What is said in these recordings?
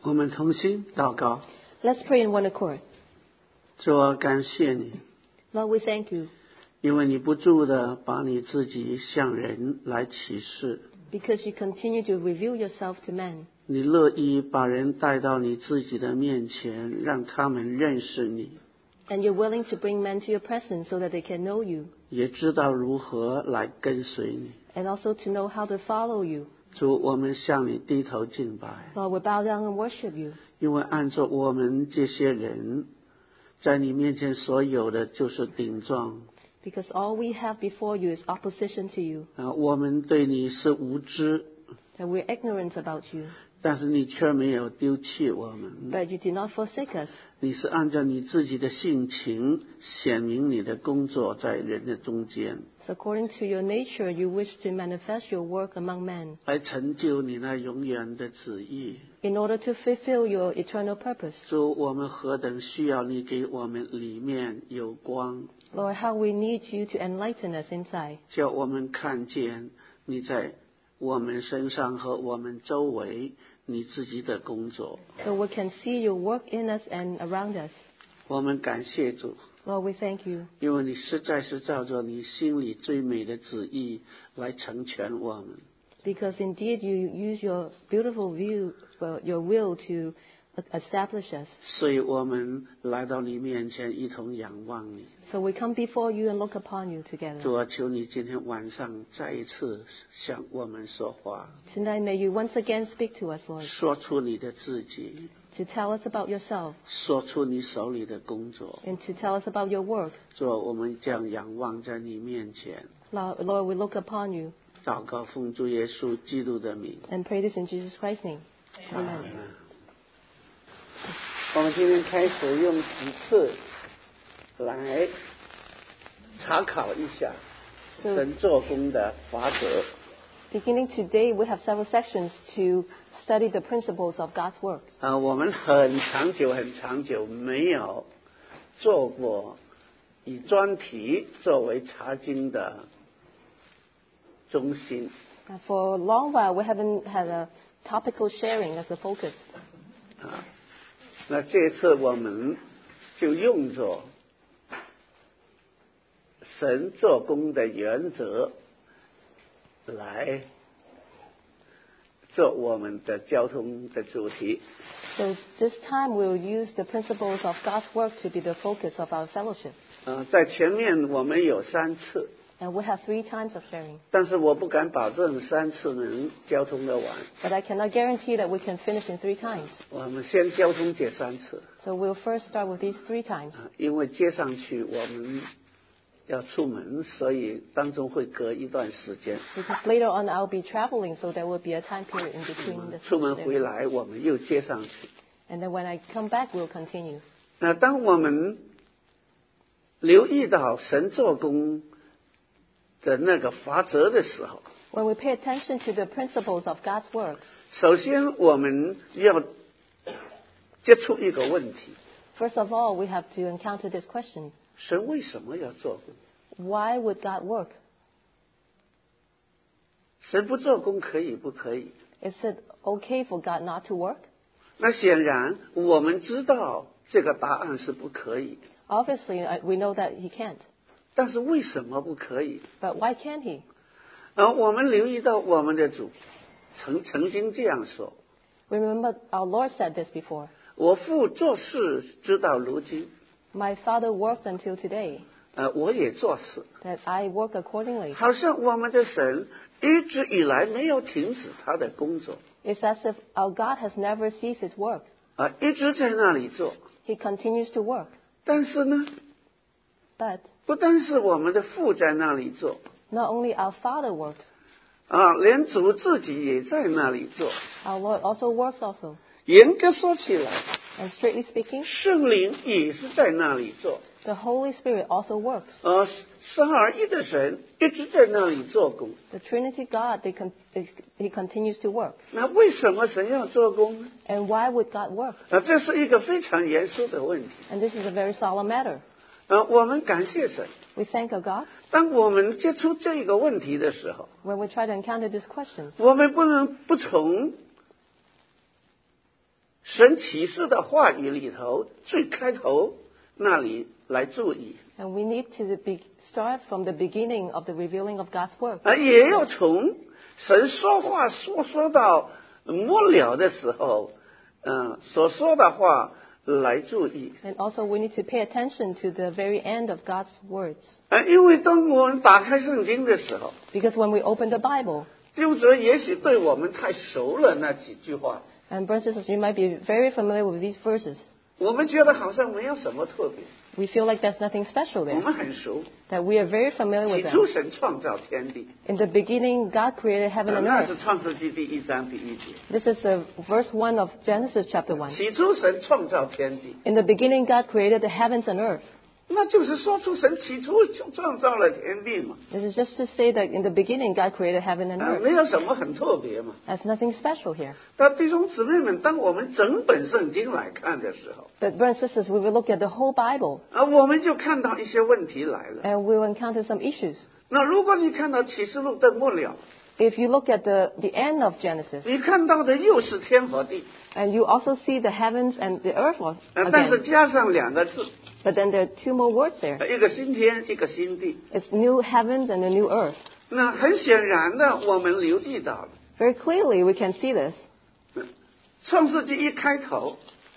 我们同心祷告。 Let's pray in one accord. 主啊，感谢你， Lord, we thank you 因为你不住的把你自己向人来启示， because you continue to reveal yourself to men. 你乐意把人带到你自己的面前，让他们认识你， And you're willing to bring men to your presence so that they can know you 也知道如何来跟随你。 and also to know how to follow you. 主，我们向你低头敬拜， Lord, we bow down and worship you 因为按照我们这些人在你面前所有的就是顶撞， because all we have before you is opposition to you, 我们对你是无知， that we're ignorant about you, 但是你却没有丢弃我们。 but you did not forsake us. 你是按照你自己的性情显明你的工作在人的中间， So according to your nature, you wish to manifest your work among men 来成就你那永远的旨意。 in order to fulfill your eternal purpose. 主，我们何等需要你给我们里面有光， Lord, how we need you to enlighten us inside, 叫我们看见你在我们身上和我们周围你自己的工作。 so we can see your work in us and around us. 我们感谢主， Lord, we thank you 因为你实在是照着你心里最美的旨意来成全我们。 because indeed you use your beautiful view, your will to establish us. 所以我们来到你面前一同仰望你。 So we come before you and look upon you together. 主啊，求你今天晚上再一次向我们说话， Tonight may you once again speak to us, Lord, 说出你的自己， to tell us about yourself 说出你手里的工作。 and to tell us about your work. 主啊，我们这样仰望在你面前， Lord, we look upon you 祷告奉主耶稣基督的名。 and pray this in Jesus Christ's name. Amen. 我们今天开始用几次来查考一下 So 神做工的法则。 beginning today, we have several sections to study the principles of God's work. 我们很长久没有做过以专题作为查经的中心。 For a long while, we haven't had a topical sharing as a focus. 那这次我们就用着神做工的原则来做我们的交通的主题。 So this time, we'll use the principles of God's work to be the focus of our fellowship. 在前面我们有3次， And we have 3 times of sharing. 但是我不敢保证3次能交通得完。 But I cannot guarantee that we can finish in 3 times. 我们先交通这3次， So we'll first start with these 3 times. 因为接上去我们要出门，所以当中会隔一段时间。 Because later on, I'll be traveling, so there will be a time period in between the 出门回来我们又接上去。 And then when I come back, we'll continue. 那当我们留意到神做工的那个法则的时候， When we pay attention to the principles of God's works, 首先我们要接触一个问题： first of all, we have to encounter this question. 神为什么要做工？ Why would God work? 神不做工可以不可以？ Is it okay for God not to work? 那显然我们知道这个答案是不可以， Obviously, we know that He can't. 但是为什么不可以？ But why can't He? 我们留意到我们的主曾经这样说： Remember, our Lord said this before. 我父做事直到如今， My Father worked until today, 我也做事。 that I work accordingly. 好像我们的神一直以来没有停止他的工作， It's as if our God has never ceased His work. 一直在那里做。 He continues to work. 但是呢， But 不单是我们的父在那里做， not only our Father works, 连主自己也在那里做。 our Lord also works also. 严格说起来， And strictly speaking, 圣灵也是在那里做。 the Holy Spirit also works. 三而一的神一直在那里做工。 The Trinity God, He continues to work. 那为什么神要做工呢？ And why would God work? 这是一个非常严肃的问题。 And this is a very solemn matter. 我们感谢神。 We thank our God 当我们接触这个问题的时候， when we try to encounter this question. 我们不能不从神启示的话语里头最开头那里来注意， And we need to start from the beginning of the revealing of God's word. 也要从神说话说到末了的时候，所说的话来注意。 And also we need to pay attention to the very end of God's words. 因为当我们打开圣经的时候， Because when we open the Bible, 弟兄姊妹也许对我们太熟了那几句话， and brothers and sisters, you might be very familiar with these verses. 我们觉得好像没有什么特别， We feel like there's nothing special 我 there, 们很熟。 that we are very familiar 起 with 初 them. 神创造天地， In the beginning, God created heaven and 那是 earth. 创世纪第1章第1节。 This is the verse 1 of Genesis chapter 1. 起初神创造天地， In the beginning, God created the heavens and earth. 那就是说出神起初就创造了天地嘛， This is just to say that in the beginning, God created heaven and earth. 没有什么很特别嘛。 There's nothing special here. 但弟兄姊妹们，当我们整本圣经来看的时候， But brothers and sisters, we will look at the whole Bible, 我们就看到一些问题来了。 and we will encounter some issues. 那如果你看到启示录的末了， If you look at the end of Genesis, 你看到的又是天和地， and you also see the heavens and the earth 但是 again, 加上2个字， but then there are 2 more words there. 一个新天，一个新地。 It's new heavens and a new earth. 那很显然的，我们留意到了， Very clearly, we can see this. 创世纪一开头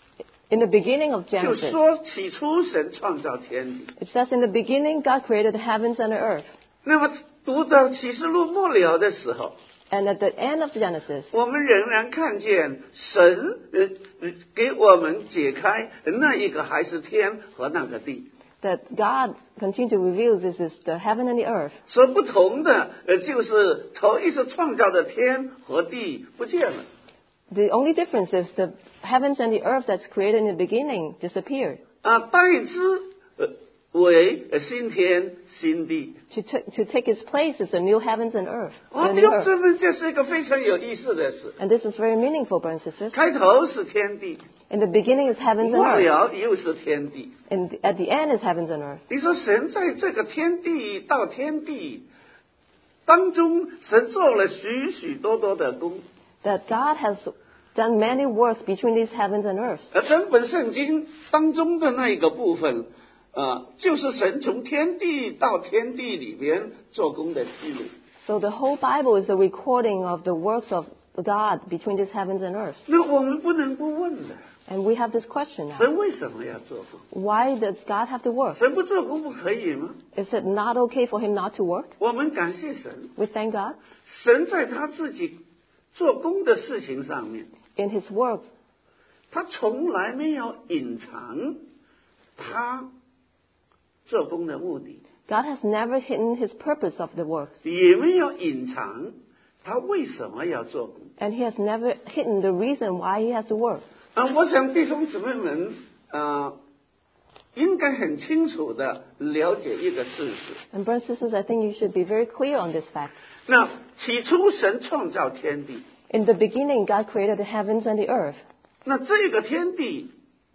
In the beginning of 就 Genesis, 说起初神创造天地。 it says, in the beginning, God created the heavens and the earth. 那么读到启示录末了的时候， And at the end of Genesis, 我们仍然看见神给我们解开那一个还是天和那个地。 that God continued to reveal this is the heaven and the earth. 所不同的就是头一次创造的天和地不见了。 The only difference is the heavens and the earth that's created in the beginning disappeared. 代之为新天新地。 To take its place is the new heavens and earth. 弟 And, 兄姊妹，这是一个非常有意思的事。 and this is very meaningful, brothers and sisters. 开头是天地， In the beginning is heavens and 末 earth. 了又是天地。 And at the end is heavens and earth. 你说神在这个天地到天地当中，神做了许许多多的工。 That God has done many works between these heavens and earth. 整本圣经当中的那一个部分，就是神从天地到天地里边做工的记录。 So the whole Bible is a recording of the works of God between these heavens and earth. 那我们不能不问的， And we have this question now. 神为什么要做工？ Why does God have to work? 神不做工不可以吗？ Is it not okay for him not to work? 我们感谢神， We thank God. 神在他自己做工的事情上面， In his works, 他从来没有隐藏他做工的目的， God has never hidden his purpose of the works. 也没有隐藏他为什么要做工。 And he has never hidden the reason why he has to work. 我想弟兄姊妹们应该很清楚的了解一个事实。 And brothers and sisters, I think you should be very clear on this fact. 那起初神创造天地， In the beginning, God created the heavens and the earth. 那这个天地，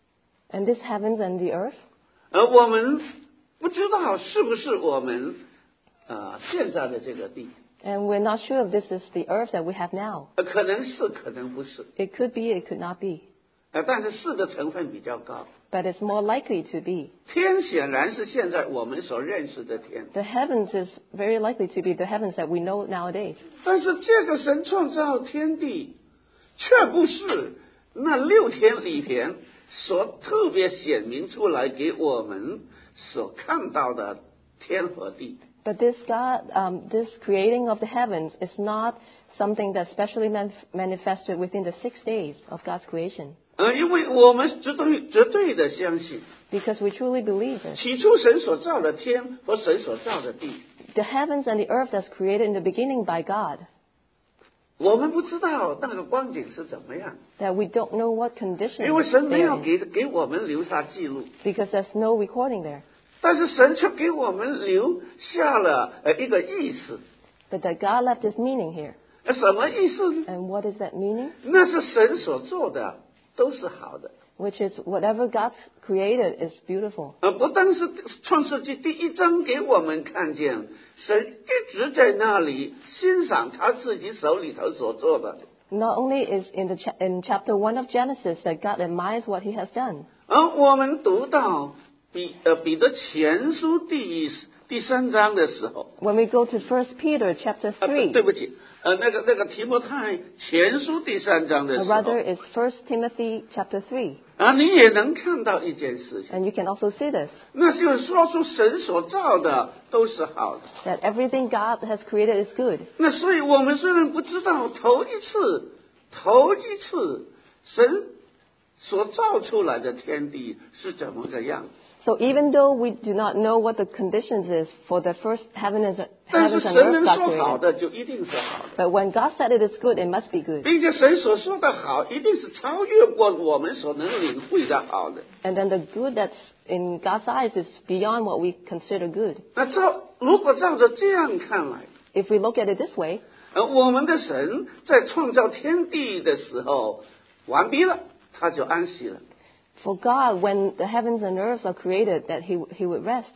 And this heavens and the earth, 我们不知道是不是我们现在的这个地， and we're not sure if this is the earth that we have now. 可能是，可能不是， It could be, it could not be. 但是是的成分比较高。 But it's more likely to be. 天显然是现在我们所认识的天， The heavens is very likely to be the heavens that we know nowadays. 但是这个神创造天地，却不是那6天里边所特别显明出来给我们所看到的天和地。 But this God, this creating of the heavens is not something that's specially manifested within the 6 days of God's creation. 因为我们绝对的相信， Because we truly believe it. 起初神所造的天和神所造的地， The heavens and the earth that's created in the beginning by God, 我们不知道那个光景是怎么样， that we don't know what condition 因为神没 they're 有 in, 给我们留下记录， because there's no recording there. 但是神却给我们留下了一个意思。 But that God left this meaning here. 什么意思呢？ And what is that meaning? 那是神所做的都是好的。 Which is whatever God created is beautiful. 不但是创世纪第1章给我们看见，神一直在那里欣赏他自己手里头所做的。 Not only is in chapter 1 of Genesis that God admires what he has done. 而我们读到彼得前书第3章的时候， When we go to 1 Peter chapter 3, 对不起，那个提摩太前书第3章的时候， rather it's 1 Timothy chapter 3. 你也能看到一件事情， And you can also see this, 那就是说出神所造的都是好的。 that everything God has created is good. 那所以我们虽然不知道头一次神所造出来的天地是怎么个样， So even though we do not know what the conditions is for the first heavens 但是 and 神 earth 能 God 说好 created, 的就一定是好的， but when God said it is good, it must be good. 并且神所说的好一定是超越过我们所能领会的好的。 And then the good that's in God's eyes is beyond what we consider good. 那如果照着这样看来， If we look at it this way, 我们的神在创造天地的时候完毕了，他就安息了。 for God, when the heavens and earth are created, that he would rest.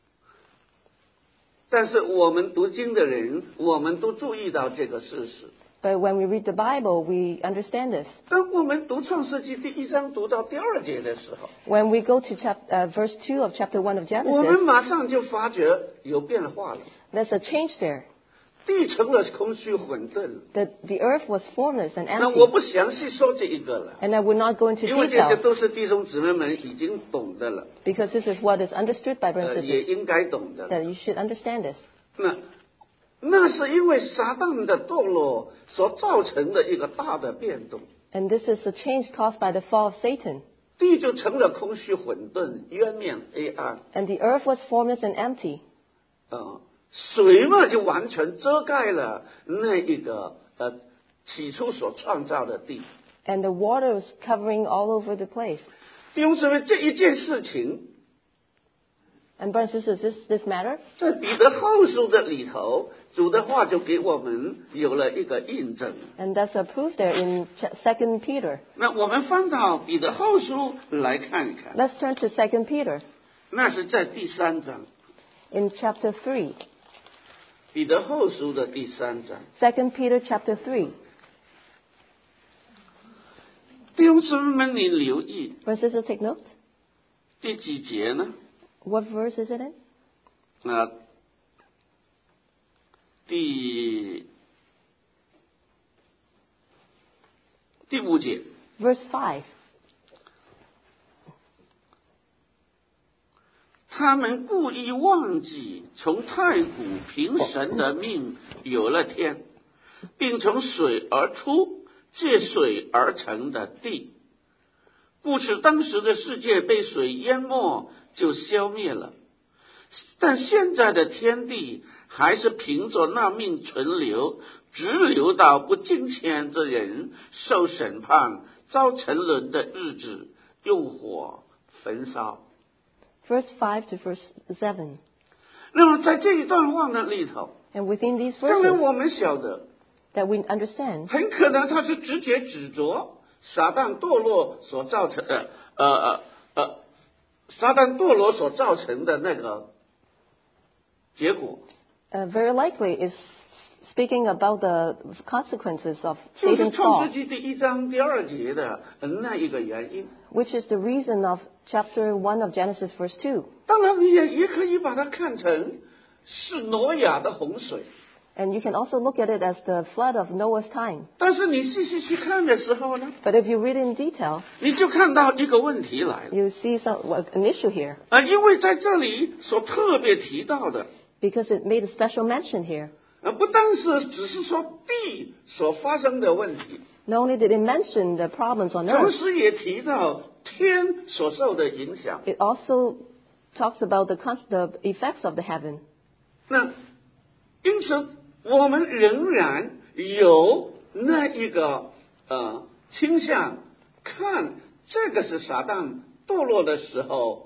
但是我们读经的人，我们都注意到这个事实。 But when we read the Bible, we understand this. 当我们读创世纪第1章读到第2节的时候， When we go to verse 2 of chapter 1 of 我们 Genesis, 马上就发觉有变化了， there's a change there. 地成了空虚混沌。 The earth was formless and 那 empty. 我不详细说这一个了， And I will not go into 因为这些 detail 都是弟兄姊妹们已经懂的了， because this is what is understood by brothers and 也 sisters, 应该懂的了。 that you should understand this. 那是因为撒旦的堕落所造成的一个大的变动， And this is the change caused by the fall of Satan. 地就成了空虚混沌、渊面黑暗。 And the earth was formless and empty. 水嘛就完全遮盖了那一个起初所创造的地。 And the water was covering all over the place. 弟兄姊妹，这一件事情 And brothers and sisters, this matter? 在彼得后书的里头，主的话就给我们有了一个印证。 And that's a proof there in 2 Peter. 那我们翻到彼得后书来看一看， Let's turn to 2 Peter 那是在第3章， in chapter 3. 彼得后书的第3章。 2 Peter chapter 3. 弟兄姊妹们，你留意 Brothers and sisters, take note. 第几节呢？ What verse is it in? 第5节。 Verse 5. 他们故意忘记从太古凭神的命有了天，并从水而出，借水而成的地，故此当时的世界被水淹没，就消灭了。但现在的天地还是凭着那命存留，直留到不敬虔之人受审判、遭沉沦的日子，用火焚烧。 Verse 5 to verse 7. 那么在这一段话的里头， And within these 当然 verses 我们晓得， that we understand, 很可能他是直接指责撒旦堕落所造成的，撒旦堕落所造成的那个结果， very likely is speaking about the consequences of 就是 Satan's 创世 fall, 纪第1章第2节的那一个原因。 which is the reason of chapter 1 of Genesis verse 2. 当然，你也可以把它看成是挪亚的洪水。 And you can also look at it as the flood of Noah's time. 但是你细细去看的时候呢， But if you read in detail, 你就看到一个问题来了。 you see an issue here, 因为在这里所特别提到的， because it made a special mention here. 不单是只是说地所发生的问题， Not only did it mention the problems on 同 earth, 时也提到天所受的影响。 it also talks about the effects of the heaven. 那因此，我们仍然有那一个倾向，看这个是撒旦堕落的时候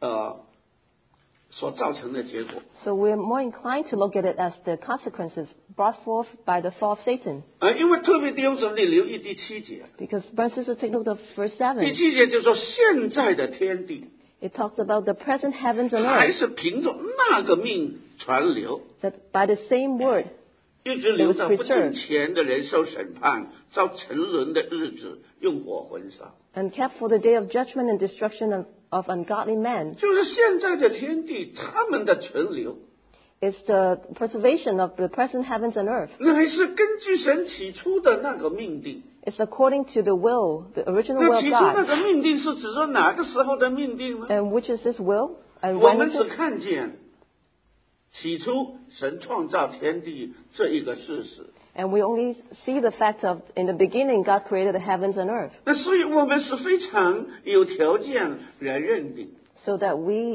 所造成的结果。 So we're more inclined to look at it as the consequences brought forth by the fall of Satan. 因为特别弟兄姊妹留意第7节， Because brothers and sisters, take note of verse 第 7. 7节就说现在的天地 It talks about the present heavens and 还 earth, 是凭着那个命传流， that by the same word, 一直留到不敬虔的人受审判，遭沉沦的日子，用火焚烧。 And kept for the day of judgment and destruction of ungodly men. 就是现在的天地，他们的存留。 It's the preservation of the present heavens and earth. 那还是根据神起初的那个命定。 It's according to the will, the original 那 will 起 of 初那 God. 个命定是指说哪个时候的命定呢？ And which is His will? And 我 when 们 is 只 it? 看见起初神创造天地这一个事实。 And we only see the fact of, in the beginning, God created the heavens and earth. 那所以我们是非常有条件来认定。 So that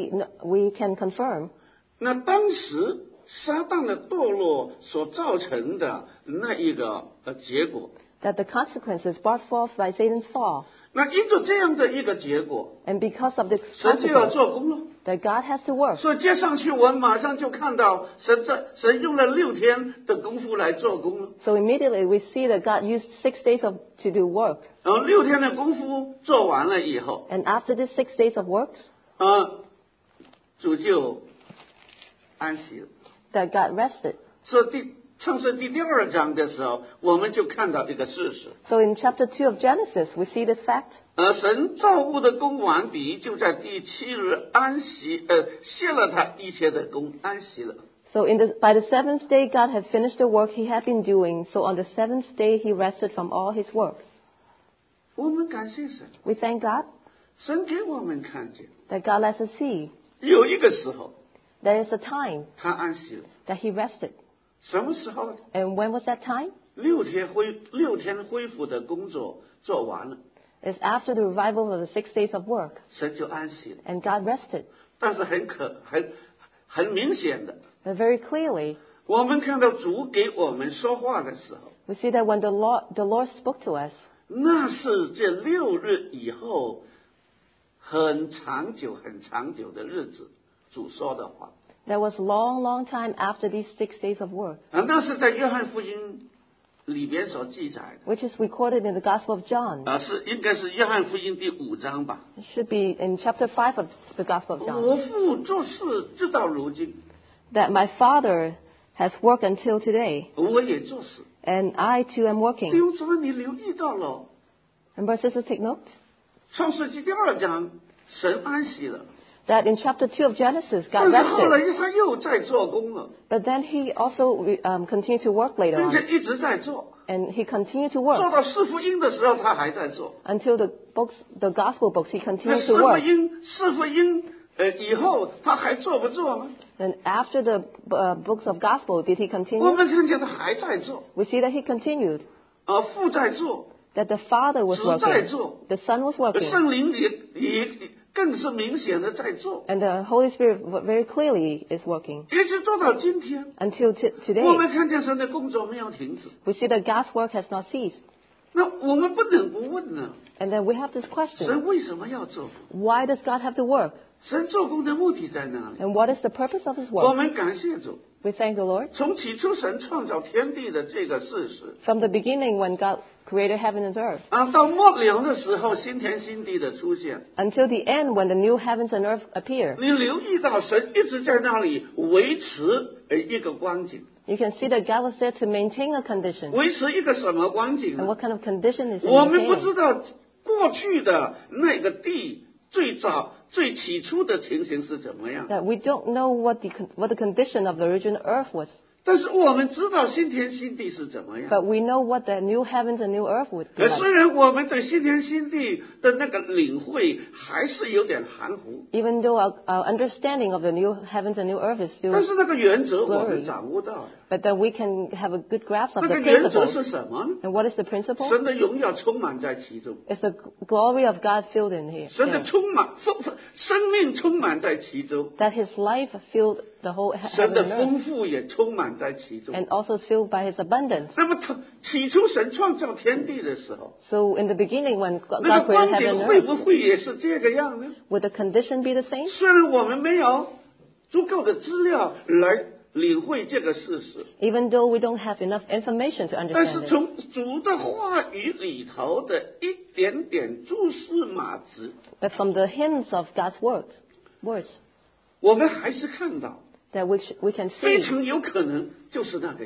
we can confirm 那当时撒旦的堕落所造成的那一个结果， that the consequences brought forth by Satan's fall. 那因着这样的一个结果， And because of the 神就要 consequence, 做工了。 that God has to work. 所以接上去，我们马上就看到神用了6天的功夫来做工了。 So immediately we see that God used 6 days to do work. 然后6天的功夫做完了以后， And after this 6 days of works, 主就安息了。 that God rested. 所以创世第2章的时候，我们就看到一个事实。 So in chapter 2 of Genesis, we see this fact. 神造物的工完毕，就在第7日安息，歇了他一切的工，安息了。 So by the 7th day, God had finished the work He had been doing. So on the 7th day, He rested from all His work. 我们感谢神， We thank God 神给我们看见， that God lets us see 有一个时候 there is a time 他安息了。 that He rested. 什么时候呢？ And when was that time? 6天恢复的工作做完了， It's after the revival of the 6 days of work. 神就安息了。 And God rested. 但是很明显的， But very clearly, 我们看到主给我们说话的时候， we see that when the Lord spoke to us, 那是这6日以后很长久的日子，主说的话。 there was long time after these 6 days of work, 那是在约翰福音里边所记载的， which is recorded in the Gospel of John. 应该是约翰福音第5章吧。 It should be in chapter 5 of the Gospel of 我 John. 父做事直到如今， That my Father has worked until today, 我也做事。 and I too am 弟 working. 兄姊妹，你留意到了， And brothers and sisters, take note 创世纪第2章，神安息了， that in chapter 2 of Genesis, 但 God 是后来 rested. 他又在做工了， But then He also continued to work later 并 on. 且一直在做， And He continued to 做 work 到四福音的时候，他还在做。 until the Gospel books, He 那 continued 四 to 福 work. 音以后，他还做不做呢？ And after the books of Gospel, did He 我 continue? 们看见他还在做， We see that He continued, 父在做， that the Father was 子在 working, 做， the Son was working, 圣灵也更是明显的在做， and the Holy Spirit very clearly is working 一直做到今天。 until 我 today. 们看见神的工作没有停止， We see that God's work has not ceased. 那我们不能不问呢： And then we have this question. 神为什么要做工？ Why does God have to work? 神做工的目的在哪里？ And what is the purpose of His 我 work? 们感谢主， We thank the Lord. 从起初神创造天地的这个事实， From the beginning when God created heaven and earth, 到末了的时候，新天新地的出现， until the end when the new heavens and earth appear, 你留意到神一直在那里维持一个光景， you can see that God was there to maintain a condition. 维持一个什么光景 And 呢？ what kind of condition is He 我们不 maintaining? 知道过去的那个地最起初的情形是怎么样， That we don't know what the condition of the original earth was, 但是我们知道新天新地是怎么样。 but we know what the new heavens and new earth would be 虽 like. 然我们对新天新地的那个领会还是有点含糊， Even though our understanding of the new heavens and new earth is 但 still, 是那个原则我们掌握到了。 but then we can have a good grasp of 那 the 个原则 principles. 是什么呢？ And what is the principle? 神的荣耀充满在其中， It's the glory of God filled in here. 神的 there. 生命充满在其中， That His life filled the whole 神 heaven 的 and earth, 丰富也充满在其中。 and also is filled by His abundance. 那么起初神创造天地的时候， So in the beginning, when 那 God 个 created 光 heaven 景 and 会 earth, 不会也是这个样呢？ would the condition be the same? 虽然我们没有足够的资料来领会这个事实， Even though we don't have enough information to 但是 understand it. 从主的话语里头的一点点蛛丝马迹， But from the hints of God's words, 我们还是看到 that we can 非 see 常有可能就是那个样。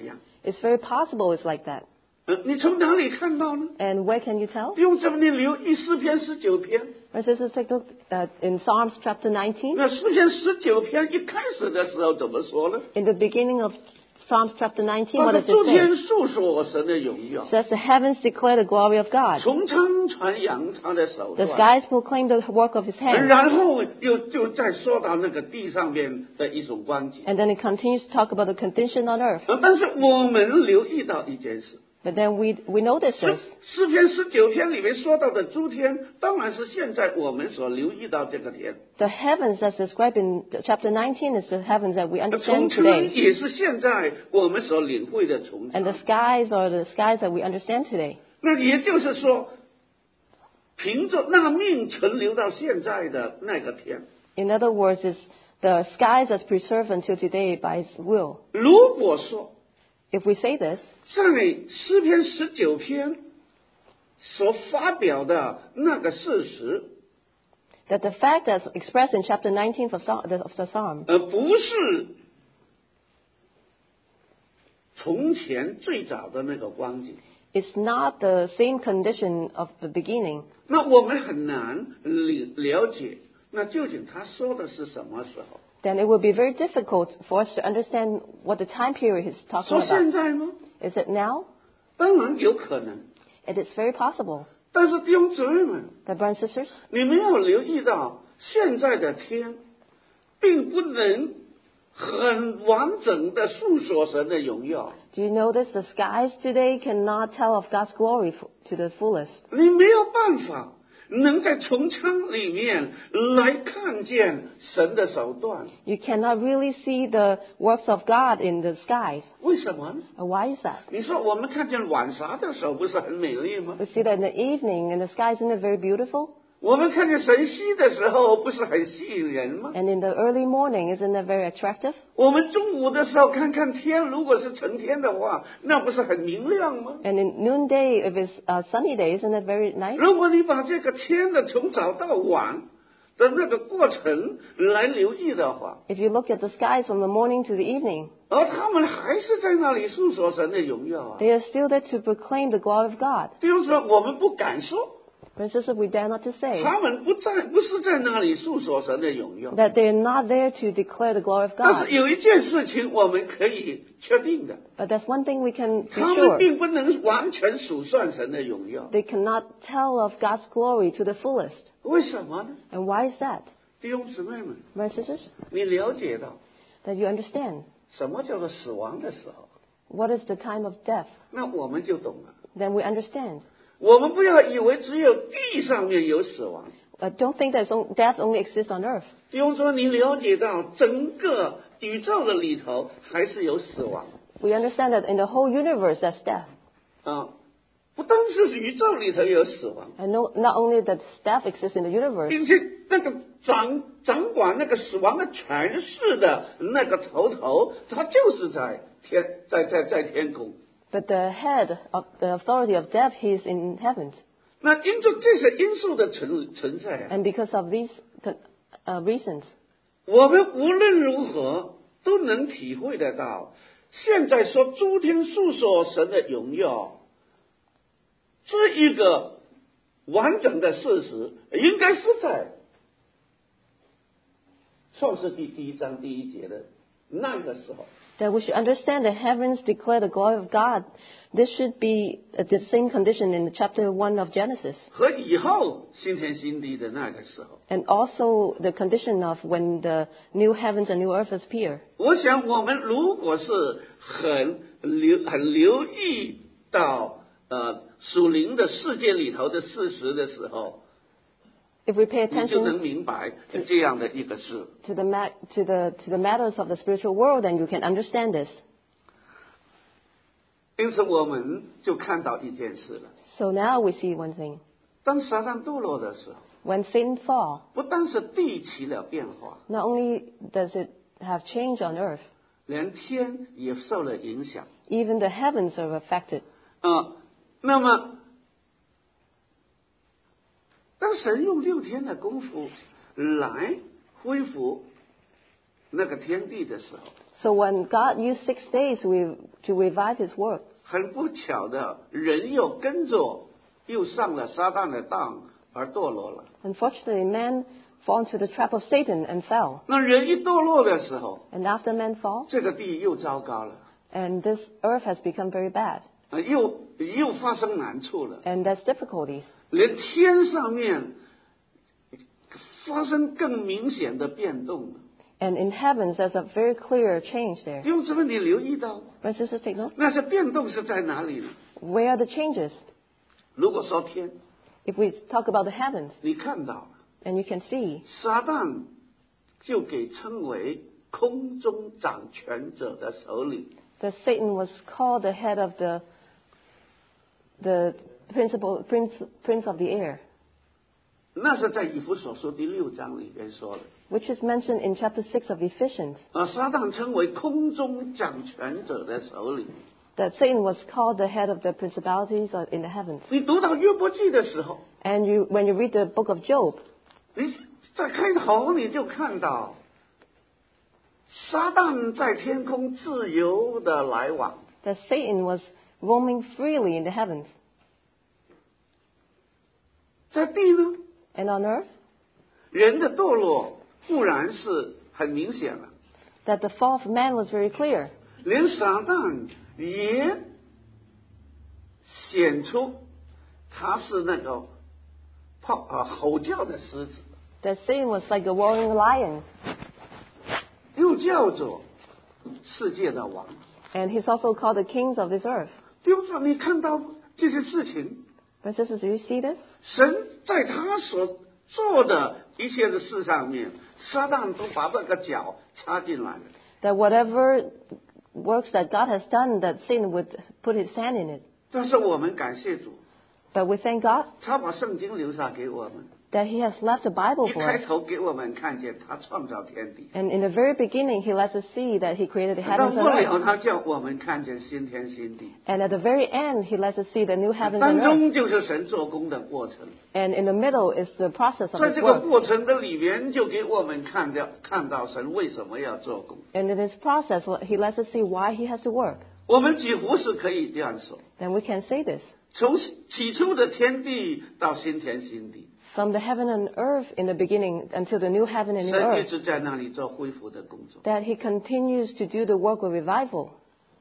It's very possible it's like that. 你从哪里看到呢？ And where can you tell? 用这么你留意诗篇19篇。 Let's just take a look in Psalms chapter 19. 那诗篇19篇一开始的时候怎么说呢？ In the beginning of Psalms chapter 19, 他 what 说 does 诸 it 天 say? 述说神的荣耀， It says the heavens declare the glory of God. 从苍传扬他的手 The 段。 skies proclaim the work of his hands. 然后就再说到那个地上面的一种光景。 And then it continues to talk about the condition on earth. 但是我们留意到一件事， But then we notice this. 诗篇19篇里面说到的诸天，当然是现在我们所留意到这个天。 The heavens that's described in chapter 19 is the heavens that we 从 understand 苍 today. 也是现在我们所领会的从 And the 苍。 skies are the skies that we understand today. 那也就是说，凭着那命存留到现在的那个天， In other words, it's the skies that's preserved until today by his will. 如果说 If we say this, 在诗篇19篇所发表的那个事实， that the fact that's expressed in chapter 19 of the Psalm 不是从前最早的那个光景， is not the same condition of the beginning, 那我们很难了解，那究竟他说的是什么时候？ then it will be very difficult for us to understand what the time period he's talking 说现 about. 在吗？ Is it now? 当然有可能， It is very possible. 但是弟兄姊妹们， But brothers and sisters, 你没有留意到现在的天，并不能很完整的诉说神的荣耀。 do you notice the skies today cannot tell of God's glory to the fullest? 你没有办法能在穹苍里面来看见神的手段， You cannot really see the works of God in the skies. 为什么呢？ And why is that? 你说我们看见晚霞的手不是很美丽吗？ We see that in the evening and the sky isn't it very beautiful? 我们看见晨曦的时候不是很吸引人吗？ And in the early morning, isn't it very attractive? 我们中午的时候看看天，如果是晴天的话，那不是很明亮吗？ And in noonday, if it's a sunny day, isn't it very nice? 如果你把这个天的从早到晚的那个过程来留意的话， If you look at the skies from the morning to the evening, 而他们还是在那里诉说神的荣耀啊。 they are still there to proclaim the glory of God. 比如说，我们不敢说， But sisters, we dare not to say 他们不是在那里诉说神的荣耀。 that they are not there to declare the glory of 但 God. 是有一件事情我们可以确定的， But that's one thing we can be 他们 sure. 并不能完全数算神的荣耀。 They cannot tell of God's glory to the fullest. 为什么呢？ And why is that? 弟兄姊妹们， Brothers and sisters, 你了解到 that you understand 什么叫做死亡的时候， what is the time of death, 那我们就懂了。 then we understand. 我们不要以为只有地上面有死亡。 Don't think that death only exists on earth. 弟兄说，你了解到整个宇宙的里头还是有死亡 We understand that in the whole universe, there's death. 啊，不单是宇宙里头有死亡， And not only that death exists in the universe, 并且那个掌管那个死亡的权势的那个头，他就是在天空。 but the head of the authority of death, he is in heavens. 那因着这些因素的存在啊， And because of these reasons, 我们无论如何都能体会得到，现在说诸天述说神的荣耀，这一个完整的事实，应该是在创世纪1章1节的那个时候。 that we should understand the heavens declare the glory of God. This should be the same condition in chapter 1 of Genesis. 和以后新天新地的那个时候， And also the condition of when the new heavens and new earth appear. 我想我们如果是很留意到属灵的世界里头的事实的时候， If we pay 你就能 attention 明白这样的一个事。 to the matters of the spiritual world, then you can understand this. 因此，我们就看到一件事了： So now we see one thing. 当撒旦堕落的时候， When sin fall, 不单是地起了变化， not only does it have change on earth, 连天也受了影响。 even the heavens are affected. 那么，当神用6天的功夫来恢复那个天地的时候， So when God used 6 days to revive his work, 很不巧的，人又跟着又上了撒旦的当而堕落了。 unfortunately, man fell into the trap of Satan and fell. 那人一堕落的时候， And after man fall, 这个地又糟糕了， and this earth has become very bad. 又发生难处了， And there's difficulties. 连天上面发生更明显的变动了。 And in heavens, there's a very clear change there. 弟兄姊妹，你留意到 Brothers and sisters, take note. 那些变动是在哪里呢？ Where are the changes? 如果说天， If we talk about the heavens, 你看到了， and you can see 撒旦就给称为空中掌权者的首领。 that Satan was called the head of the prince of the air, 那是在以弗所书第6章里边说的。 which is mentioned in chapter 6 of Ephesians, 撒旦称为空中掌权者的首领。 that Satan was called the head of the principalities in the heavens. 你读到约伯记的时候， And when you read the book of Job, 你在开头你就看到撒旦在天空自由的来往， that Satan was roaming freely in the heavens. 在地呢， And on earth, 人的堕落固然是很明显了， that the fall of man was very clear. 连撒旦也显出他是那个吼叫的狮子， That Satan was like a roaring lion, 又叫做世界的王。 and he's also called the kings of this earth. 弟兄姊妹，你看到这些事情， Brothers and sisters, do you see this? 神在他所做的一切的事上面，撒旦都把这个脚插进来了。 That whatever works that God has done, that Satan would put his hand in it. 但是我们感谢主， But we thank God 他把圣经留下给我们， that he has left the Bible 一 for 开 us. 头给我们看见他创造天地， And in the very beginning, he lets us see that he created the 到 heavens 末 and 了 earth. 他叫我们看见新天新地， And at the very end, he lets us see the new heavens 当 and earth. 中就是神做工的过程。 And in the middle is the process of 在 his 这个 work. 过程的里面，就给我们看到神为什么要做工。 And in this process, he lets us see why he has to work. 我们几乎是可以这样说： Then we can say this. 从起初的天地到新天新地， From the heaven and earth in the beginning until the new heaven and new 神一 earth, 直在那里做恢复的工作。 that he continues to do the work of revival.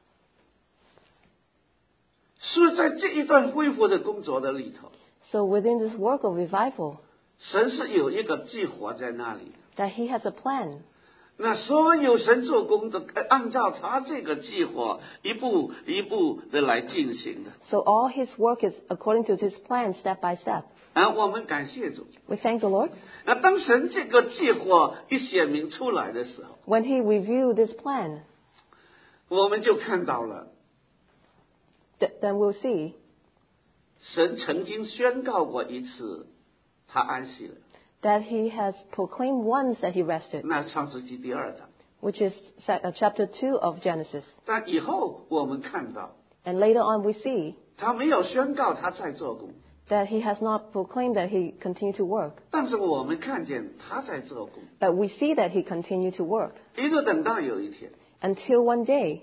是在这一段恢复的工作的里头， So within this work of revival, 神是有一个计划在那里的。 that he has a plan. 那所有神做工的，按照他这个计划一步一步的来进行的。 So all his work is according to his plan, step by step. 我们感谢主。 We thank the Lord. 那当神这个计划一显明出来的时候， When he reviewed this plan, 我们就看到了 then we'll see 神曾经宣告过一次，他安息了。 that he has proclaimed once that he rested, 那创世纪第2章。 which is chapter 2 of Genesis. 但以后我们看到， And later on we see 他没有宣告他在做工， that he has not proclaimed that he continued to work. 但是我们看见他在做工， But we see that he continued to work 一直等到有一天， until one day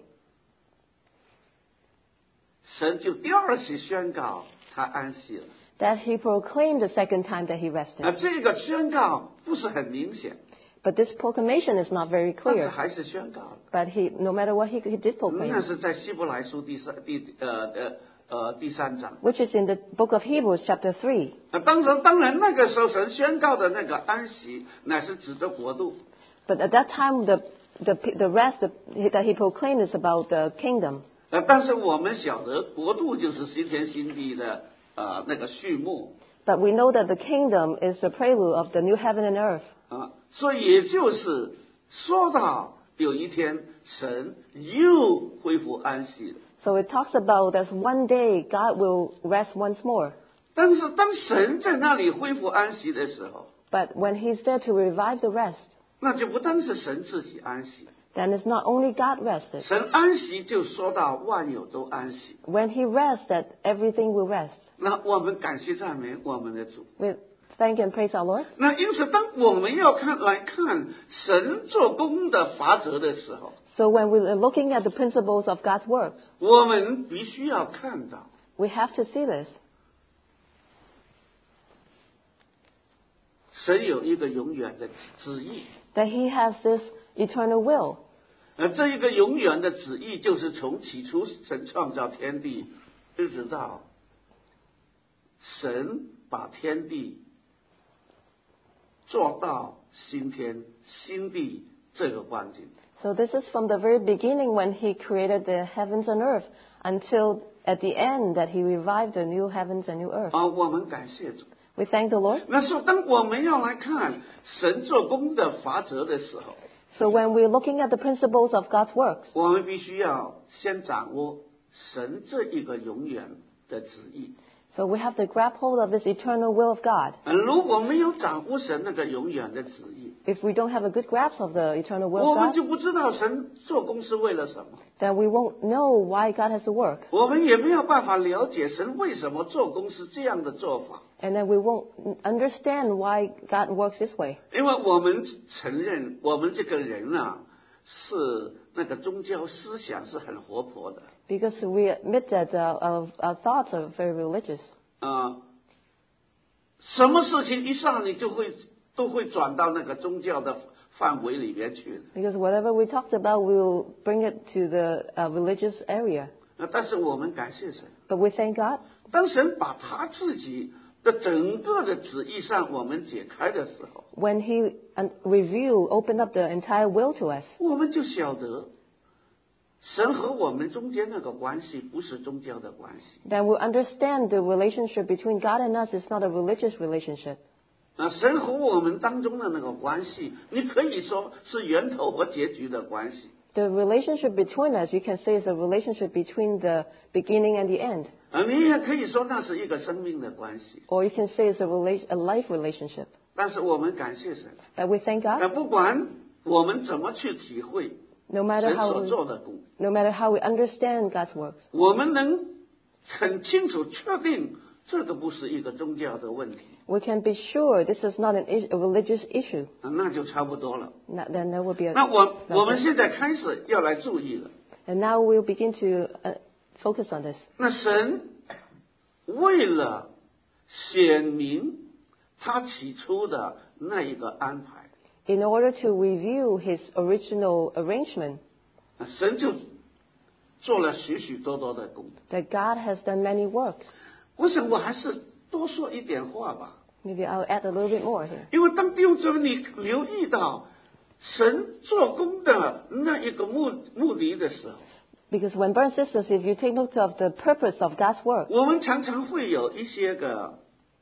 神就第二次宣告他安息了。 that he proclaimed the second time that he 那 rested. 这个宣告不是很明显， But this proclamation is not very 但是 clear. 还是宣告了。 But no matter what he did 那 proclaim, 是在希伯来书第3章。 which is in the book of Hebrews chapter 3. 当然那个时候神宣告的那个安息，乃是指着国度。 But at that time, the rest that he proclaimed is about the kingdom. 但是我们晓得国度就是新天新地的那个序幕 But we know that the kingdom is the prelude of the new heaven and earth. 所以也就是说到有一天神又恢复安息了。 So it talks about that one day God will rest once more. 但是当神在那里恢复安息的时候， But when he's there to revive the rest, 那就不单是神自己安息， then it's not only God rested. 神安息就说到万有都安息。 When he rests, that everything will rest. 那我们感谢赞美我们的主， We thank and praise our Lord. 那因此，当我们要来看神做工的法则的时候， So when we're looking at the principles of God's works, 我们必须要看到， we have to see this. 神有一个永远的旨意。 That He has this eternal will. 这一个永远的旨意，就是从起初神创造天地，一直到神把天地做到新天新地这个光景。 So this is from the very beginning when He created the heavens and earth until at the end that He revived the new heavens and new earth. 我们感谢主。 We thank the Lord. 那时候，当我们要来看神做工的法则的时候， So when we're looking at the principles of God's works, 我们必须要先掌握神这一个永远的旨意。 so we have to grab hold of this eternal will of God. 如果没有掌握神那个永远的旨意， If we don't have a good grasp of the eternal will 我 of 们 God, 就不知道神做工是为了什么， then we won't know why God has to work. 我们也没有办法了解神为什么做工是这样的做法。 And then we won't understand why God works this way. 因为我们承认，我们这个人啊，是那个宗教思想是很活泼的。 Because we admit that our thoughts are very religious. 什么事情一上你都会转到那个宗教的范围里面去。 Because whatever we talked about, we'll bring it to the religious area. 但是我们感谢神， But we thank God. 当神把他自己的整个的旨意向我们解开的时候， When He opened up the entire will to us, 我们就晓得神和我们中间那个关系不是宗教的关系。 then we'll understand the relationship between God and us is not a religious relationship. 神和我们当中的那个关系，你可以说是源头和结局的关系。 The relationship between us, you can say, is a relationship between the beginning and the end. 你也可以说那是一个生命的关系。 Or you can say it's a life relationship. 但是我们感谢神， But we thank God. 不管我们怎么去体会 No matter 神 how 所 we, 做的工， no matter how we understand God's works, 我们能很清楚确定这个不是一个宗教的问题， we can be sure this is not a religious issue. 那就差不多了。 Then there will be 那 a. 我们现在开始要来注意了。 And now we'll begin to focus on this. 那神为了显明他起初的那一个安排， In order to review His original arrangement, 神就做了许许多多的工。 that God has done many works. 我想我还是多说一点话吧， Maybe I'll add a little bit more here. 因为当弟兄姊妹你留意到神做工的那一个目的的时候， Because when brothers and sisters, if you take note of the purpose of God's work, 我们常常会有一些个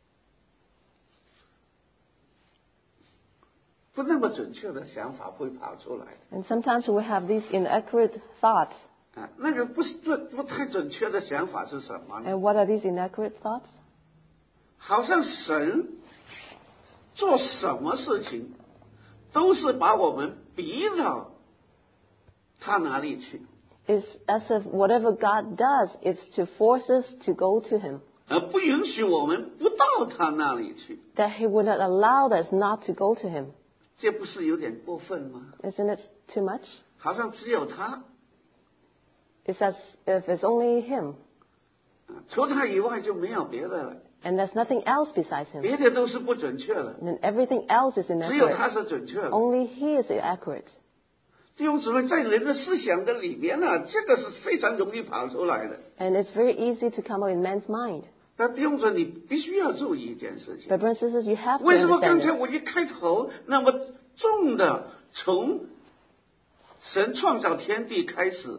不那么准确的想法会跑出来。 and sometimes we have these inaccurate thoughts. 那个不太准确的想法是什么呢？ And what are these inaccurate thoughts? 好像神做什么事情都是把我们逼到他哪里去， It's as if whatever God does is to force us to go to Him. 而不允许我们不到他那里去。 That He would not allow us not to go to Him. 这不是有点过分吗？ Isn't it too much? 好像只有他， It's as if it's only Him. 除他以外就没有别的了， And there's nothing else besides Him. 别的都是不准确的， And then everything else is 只有他 inaccurate. 是准确的。 Only He is accurate. 弟兄姊妹，在人的思想的里面呢，这个是非常容易跑出来的。 And it's very easy to come up in man's mind. 但弟兄姊妹，你必须要注意一件事情。 But brothers and sisters, you have to 为什么刚 understand 才 this. 我一开头那么重的从神创造天地开始，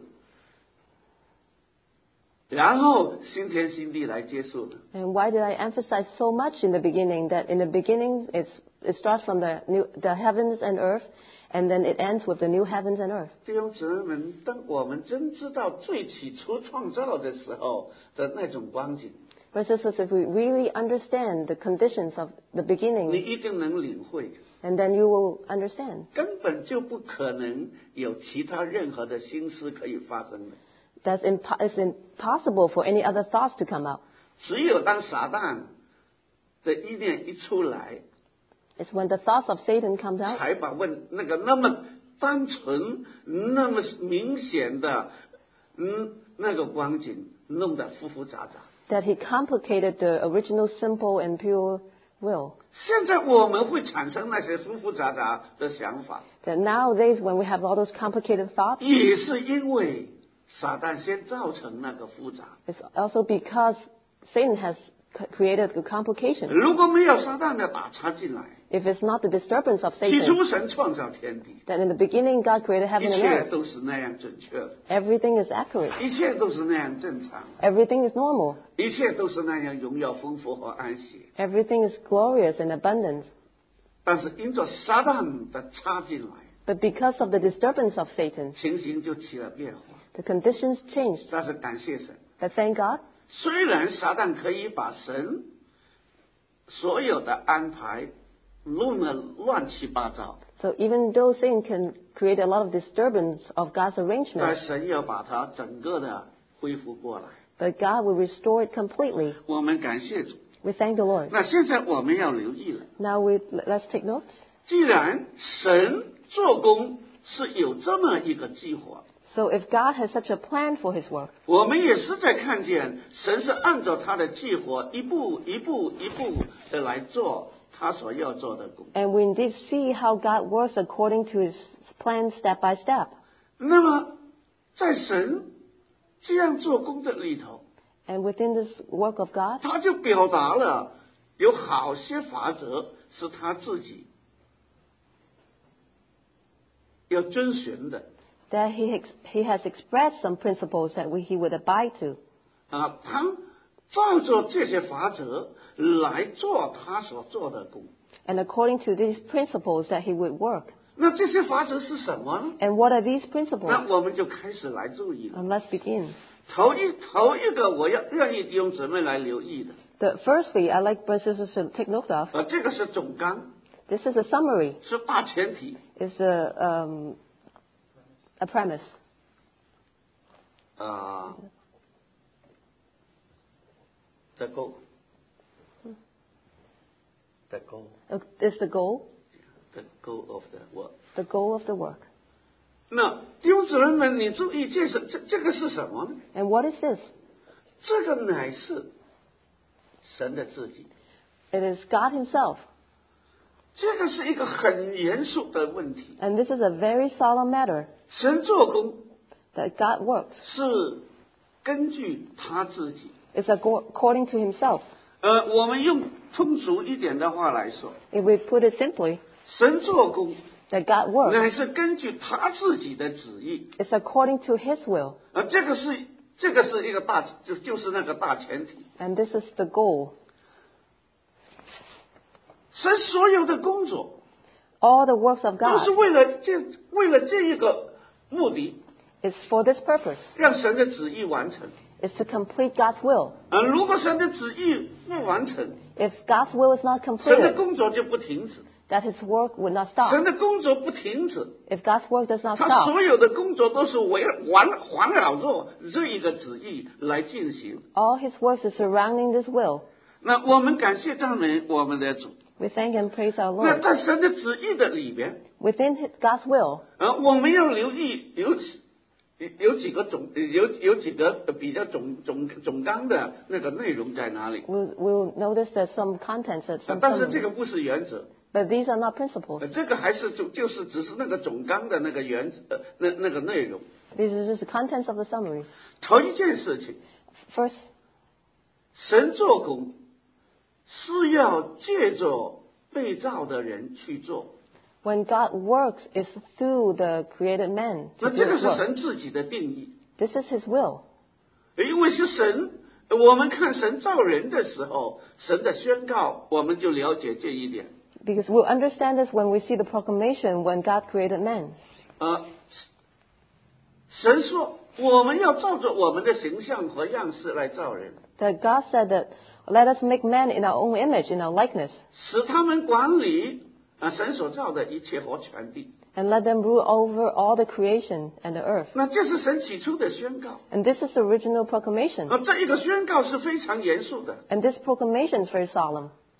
然后新天新地来结束呢？ And why did I emphasize so much in the beginning that in the beginning it starts from the heavens and earth, and then it ends with the new heavens and earth? 弟兄姊妹们，当我们真知道最起初创造的时候的那种光景， Brothers and sisters, if we really understand the conditions of the 你 beginning, 一定能领会， and then you will understand 根本就不可能有其他任何的心思可以发生的。 that it's impossible for any other thoughts to come out. 只有当撒旦的意念一出来， It's when the thoughts of Satan comes out 才把那么单纯、那么明显的那个光景弄得复杂杂。 that he complicated the original simple and pure will. 现在我们会产生那些复杂杂的想法， That nowadays, when we have all those complicated thoughts, 也是因为撒旦先造成那个复杂。 it's also because Satan has created the complication. 如果没有撒旦的打插进来， If it's not the disturbance of 起 Satan, 初神创造天地， that in the beginning God created 一 heaven and 切 earth, 都是那样准确的， everything is accurate, 一切都是那样正常， everything is normal, 一切都是那样荣耀、丰富和安息。 everything is glorious and abundant. 但是因着撒旦的插进来， But because of the disturbance of Satan, 情形就起了变化。 the conditions changed. 但是感谢神， But thank God, 虽然撒旦可以把神所有的安排弄得乱七八糟， so even though Satan can create a lot of disturbance of God's 但 arrangement, 神要把它整个的恢复过来。 but God will restore it completely. 我们感谢主。 We thank the Lord. 那现在我们要留意了， Now let's take note. 既然神做工是有这么一个计划， So if God has such a plan for his work, 我们也实在看见神是按照他的计划一步一步的来做他所要做的工。 and we indeed see how God works according to his plan step by step. 那么在神这样做工的里头， And within this work of God, 他就表达了有好些法则是他自己要遵循的 that he has expressed some principles that he would abide to. 啊，他照着这些法则来做他所做的工。 And according to these principles that he would work. 那这些法则是什么呢？ And what are these principles? 那我们就开始来注意了。 And let's begin. 头一个我要愿意弟兄姊妹来留意的， Firstly, I'd like brothers and sisters to take note of. 这个是总纲， This is a summary. 是大前提 It's a premise. 啊。The goal, It's the goal of the work. the goal of the work. 那弟兄姊妹们，你注意这个是什么呢？ And what is this? 这个乃是神的自己， It is God himself. 这个是一个很严肃的问题。 And this is a very solemn matter 神做工 that God works. 是根据他自己。 It's according to himself. 我们用通俗一点的话来说， If we put it simply, 神做工 that God works, 乃是根据他自己的旨意。 it's according to his will. 这个是一个就是那个大前提。 And this is the goal. 神所有的工作 All the works of 都是 God 为了这一个目的， is for this purpose. 让神的旨意完成。 Is to complete God's will. 如果神的旨意不完成， If God's will is not 神的 completed, 工作就不停止。 that his work would not stop. 神的工作不停止， If God's work does not 他 stop, 所有的工作都是环绕着这一个旨意来进行。 all his works is surrounding this will. 那我们感谢赞美我们的主。 We thank and praise our 那 Lord. 在神的旨意的里边， Within God's will, 我们要留意有几个比较总纲的那个内容在哪里？ we'll notice that some contents, that some 但是这 summary, 个不是原则， but these are not principles. 这个还是就是只是那个总纲的那个原则那个内容。 These are just the contents of the summary. 头一件事情， First, 神做工是要借着被造的人去做， when God works, is through the created man 那 to 这 do 个 his 是 work. 神自己的定义。 This is his will. 因为是神，我们看神造人的时候，神的宣告，我们就了解这一点。 Because we'll understand this when we see the proclamation when God created man. 神说我们要照着我们的形象和样式来造人， That God said that, let us make man in our own image, in our likeness, 使他们管理神所造的一切和全地。 and let them rule over all the creation and the earth. 那这是神起初的宣告。 And this is the original proclamation. 这一个宣告是非常严肃的。 And this proclamation is very solemn.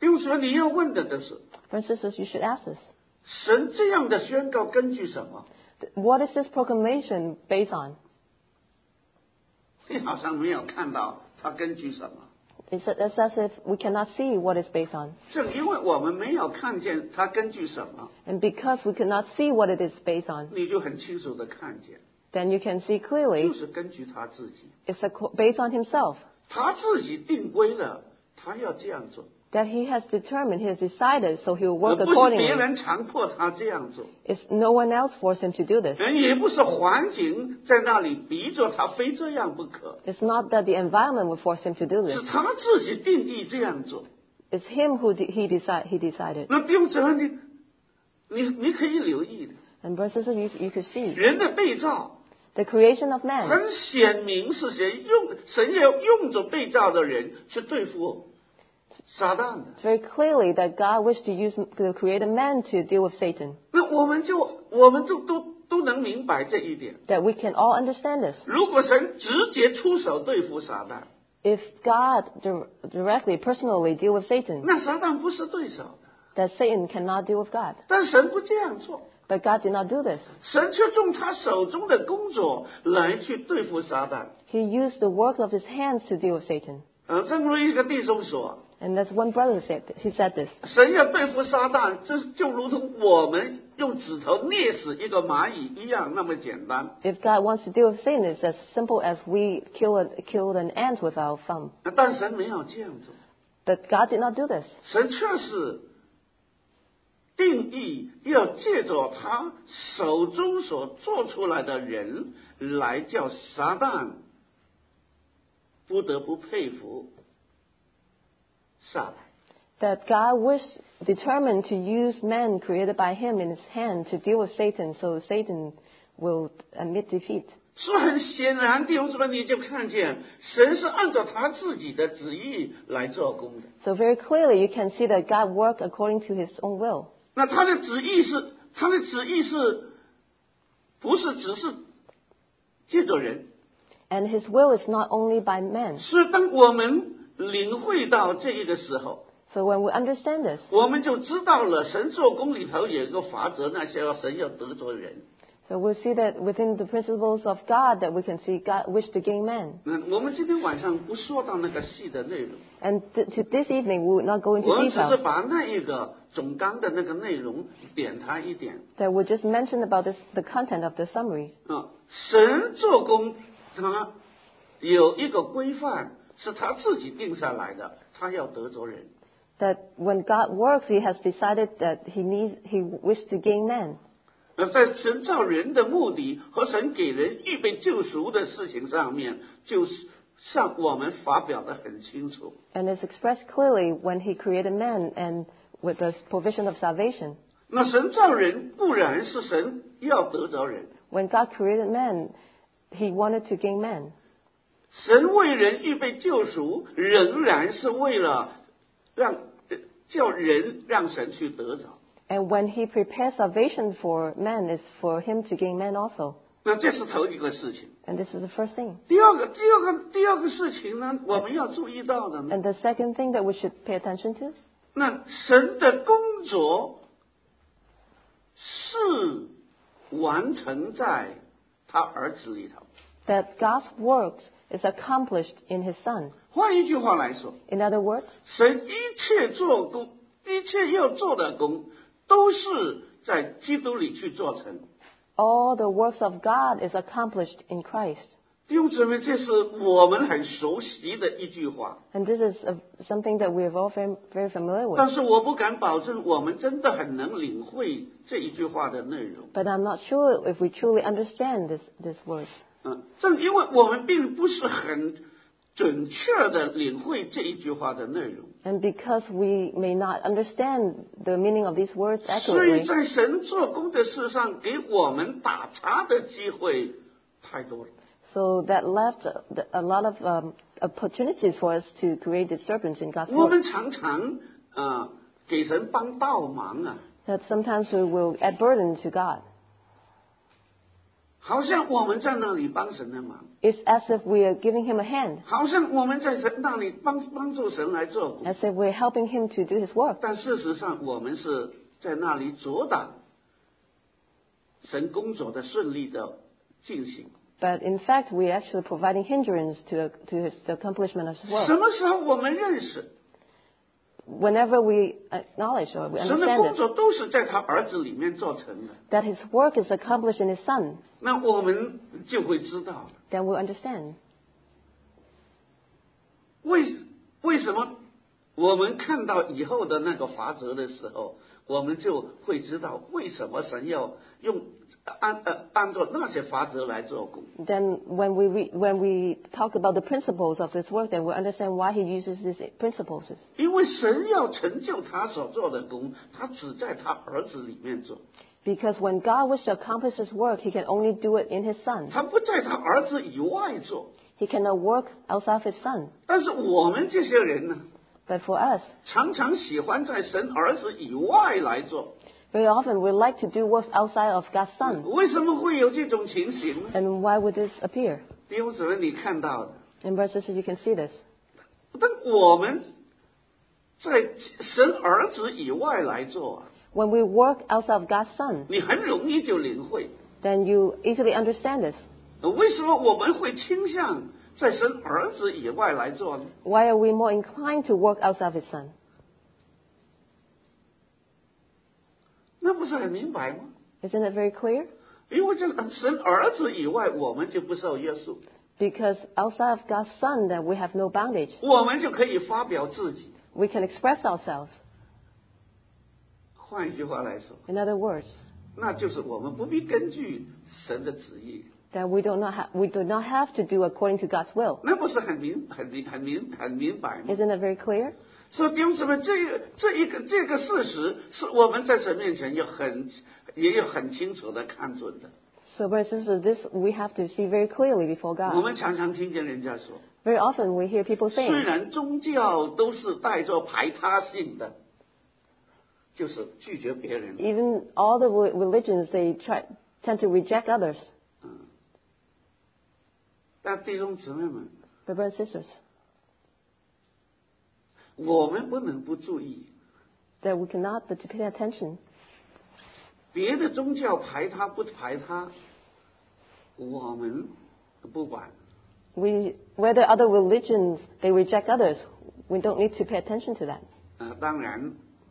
弟兄姊妹，你要问的是， Brothers and sisters, you should ask this. 神这样的宣告根据什么？ What is this proclamation based on? 你好像没有看到它根据什么。 It's as if we cannot see what it's based on. 正因为我们没有看见它根据什么， And because we cannot see what it is based on, 你就很清楚的看见， then you can see 就 clearly 是根据他自己， it's based on himself. 他自己定规了，他要这样做， That he has determined, he has decided, so he will 而 work 不是别 accordingly. 人强迫他这样做， It's no one else forced him to do this. 也不是环境在那里逼着他非这样不可， It's not that the environment will force him to do 是 this. 他自己定义这样做。 It's him who he decided. 那弟兄姊妹，你可以留意的， And brothers and sisters, you could see 人的被造 the creation of man. 很显明是神要用着被造的人去对付撒旦的。 It's very clearly that God wished to use the created man to deal with Satan. 那我们都能明白这一点。 That we can all understand this. 如果神直接出手对付撒旦， If God directly, personally deal with Satan, 那撒旦不是对手的。 that Satan cannot deal with God. 但神不这样做， But God did not do this. 神却用他手中的工作来去对付撒旦。 He used the work of his hands to deal with Satan. 正如一个弟兄说， And that's one brother who said this. 神要对付撒旦，这就如同我们用指头捏死一个蚂蚁一样，那么简单。 If God wants to deal with Satan, it's as simple as we kill an ant with our thumb. 但神没有这样做， But God did not do this. 神却是定义要借着他手中所做出来的人来叫撒旦不得不佩服撒旦。 That God determined to use man created by him in his hand to deal with Satan, so Satan will admit defeat. 所以很显然，弟兄姊妹，你就看见神是按照他自己的旨意来做工的。 So very clearly you can see that God worked according to his own will. 那他的旨意是不是只是借着人？ And his will is not only by men. 所以当我们领会到这一个时候， So when we understand this, 我们就知道了神做工里头有一个法则，那些神要得着人。 so we'll see that within the principles of God that we can see God wish to gain man. 我们今天晚上不说到那个细的内容， And to this evening we will not go into 我们只是 detail. 把那一个总纲的那个内容点它一点。 That we just mention about the content of the summary. 神做工他有一个规范，是他自己定下来的，他要得着人。 That when God works, he has decided that he wished to gain man. 在神造人的目的和神给人预备救赎的事情上面，就是向我们发表的很清楚。 And it's expressed clearly when he created man and with the provision of salvation. 那神造人固然是神要得着人， When God created man, he wanted to gain man. 神为人预备救赎，仍然是为了叫人让神去得着。 And when he prepares salvation for man, it's for him to gain man also. 那这是头一个事情。 And this is the first thing. 第二个事情呢，我们要注意到的呢， And the second thing that we should pay attention to, 那神的工作是完成在他儿子里头。 that God's work is accomplished in his Son. 换一句话来说， In other words, 神一切做工，一切要做的工，都是在基督里去做成。 all the works of God is accomplished in Christ. 弟兄姊妹，这是我们很熟悉的一句话， And this is something that we are all very familiar with. 但是我不敢保证我们真的很能领会这一句话的内容。 But I'm not sure if we truly understand this verse. 正因为我们并不是很准确的领会这一句话的内容， And because we may not understand the meaning of these words 所以 accurately, 在神做工的事上，给我们打岔的机会太多了。 so that left a lot of opportunities for us to create disturbance in God's 我 work. 们常常给神帮倒忙啊， That sometimes we will add burden to God. 好像我们在那里帮神的忙， It's as if we are giving him a hand, 好像我们在神那里帮助神来做工， as if we're helping him to do his work. 但事实上我们是在那里阻挡神工作的顺利的进行。 But in fact, we're actually providing hindrance to the accomplishment of his 什 work. 么时候我们认识 Whenever we acknowledge or we 神的 understand 工 it, 作都是在他儿子里面做成的， that his work is accomplished in his son, 那我们就会知道 then we'll understand. 为什么我们看到以后的那个法则的时候，我们就会知道为什么神要用按照那些法则来做工。 Then when we talk about the principles of his work, then we'll understand why he uses these principles. 因为神要成就他所做的工，他只在他儿子里面做， Because when God wishes to accomplish his work, he can only do it in his son. 他不在他儿子以外做。 He cannot work outside of his son. 但是我们这些人呢， But for us, 常常喜欢在神儿子以外来做。 very often we like to do works outside of God's son. 为什么会有这种情形呢？ And why would this appear? 弟兄姊妹，你看到的， In verses, you can see this. 当我们在神儿子以外来做， When we work outside of God's son, 你很容易就领会。 then you easily understand this. 为什么我们会倾向在神儿子以外来做呢？ Why are we more inclined to work outside of his son? 那不是很明白吗？ Isn't it very clear? 因为这神儿子以外，我们就不受约束， Because outside of God's son, then we have no bondage. 我们就可以发表自己。 We can express ourselves. 换一句话来说， In other words, 那就是我们不必根据神的旨意， that we do not have to do according to God's will. 那不是很明白吗？ Isn't it very clear? 所以弟兄姊妹，这个事实是我们在神面前也有很清楚的看准的。 So, brothers and sisters, this we have to see very clearly before 我 God. 们常常听见人家说， Very often we hear people 虽 saying, 然宗教都是带着排他性的，就是拒绝别人。 even all the religions, they tend to reject others. 但弟兄姊妹们， But brothers and sisters, 我们不能不注意， that we cannot but to pay attention. 别的宗教排他不排他，我们不管。 Whether other religions, they reject others, we don't need to pay attention to that. 当然，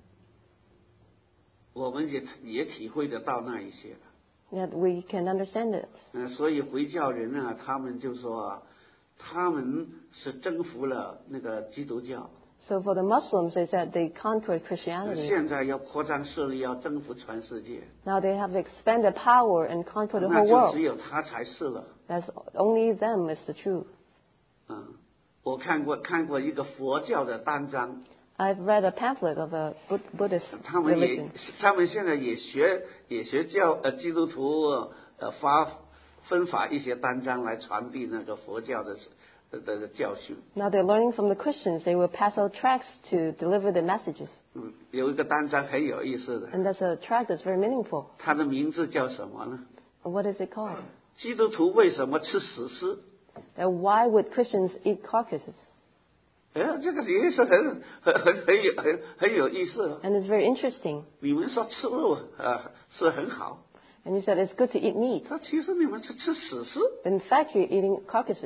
我们也体会得到那一些。 That we can understand it. 所以回教人啊，他们就说，他们是征服了那个基督教， So for the Muslims, they said they conquered Christianity. 现在要扩张势力，要征服全世界， Now they have expanded power and conquered the 那 whole 就 world. 只有他才是了。 That's only them is the truth. 我看过一个佛教的单章， I've read a pamphlet of a Buddhist 他们现在也学基督徒分发一些单章来传递那个佛教的教训。 Now they're learning from the Christians. They will pass out tracts to deliver the messages. 有一个单章很有意思的， And that's a tract that's very meaningful. 它的名字叫什么呢？ What is it called? 基督徒为什么吃死尸？ That why would Christians eat carcasses? 这个也是很有意思。 And it's very interesting. 你们说吃肉是很好， And you said it's good to eat meat. 他其实你们是吃死尸。 But in fact, you're eating carcasses.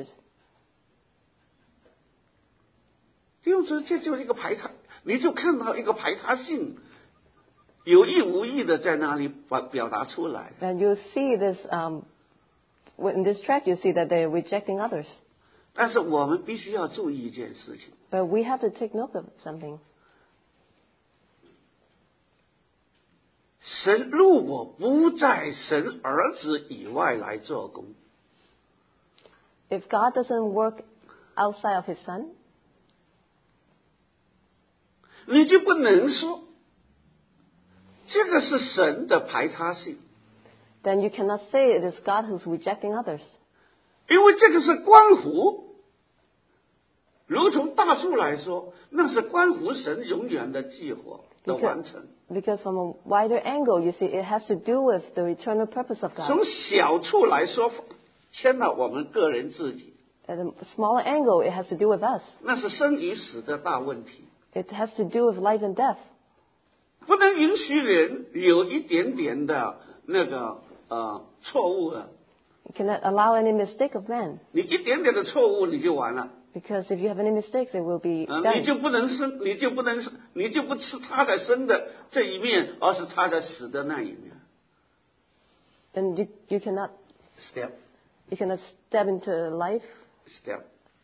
就是这就是一个排他，你就看到一个排他性，有意无意的在那里表达出来。 And you'll see this, in this tract, you see that they're rejecting others. 但是我们必须要注意一件事情， But we have to take note of something. 神如果不在神儿子以外来做工， If God doesn't work outside of his son, 你就不能说这个是神的排他性， then you cannot say it is God who's rejecting others. 因为这个是关乎，如同大树来说，那是关乎神永远的计划。 的完成。 Because from a wider angle, you see, it has to do with the eternal purpose of God. 从小处来说，牵到我们个人自己。 At a smaller angle, it has to do with us. 那是生与死的大问题。 It has to do with life and death. 不能允许人有一点点的错误了。 You cannot allow any mistake of man. 你一点点的错误你就完了。 Because if you have any mistakes, it will be 你就不能生，你就不是他在生的这一面，而是他在死的那一面。 And you cannot step into life. Step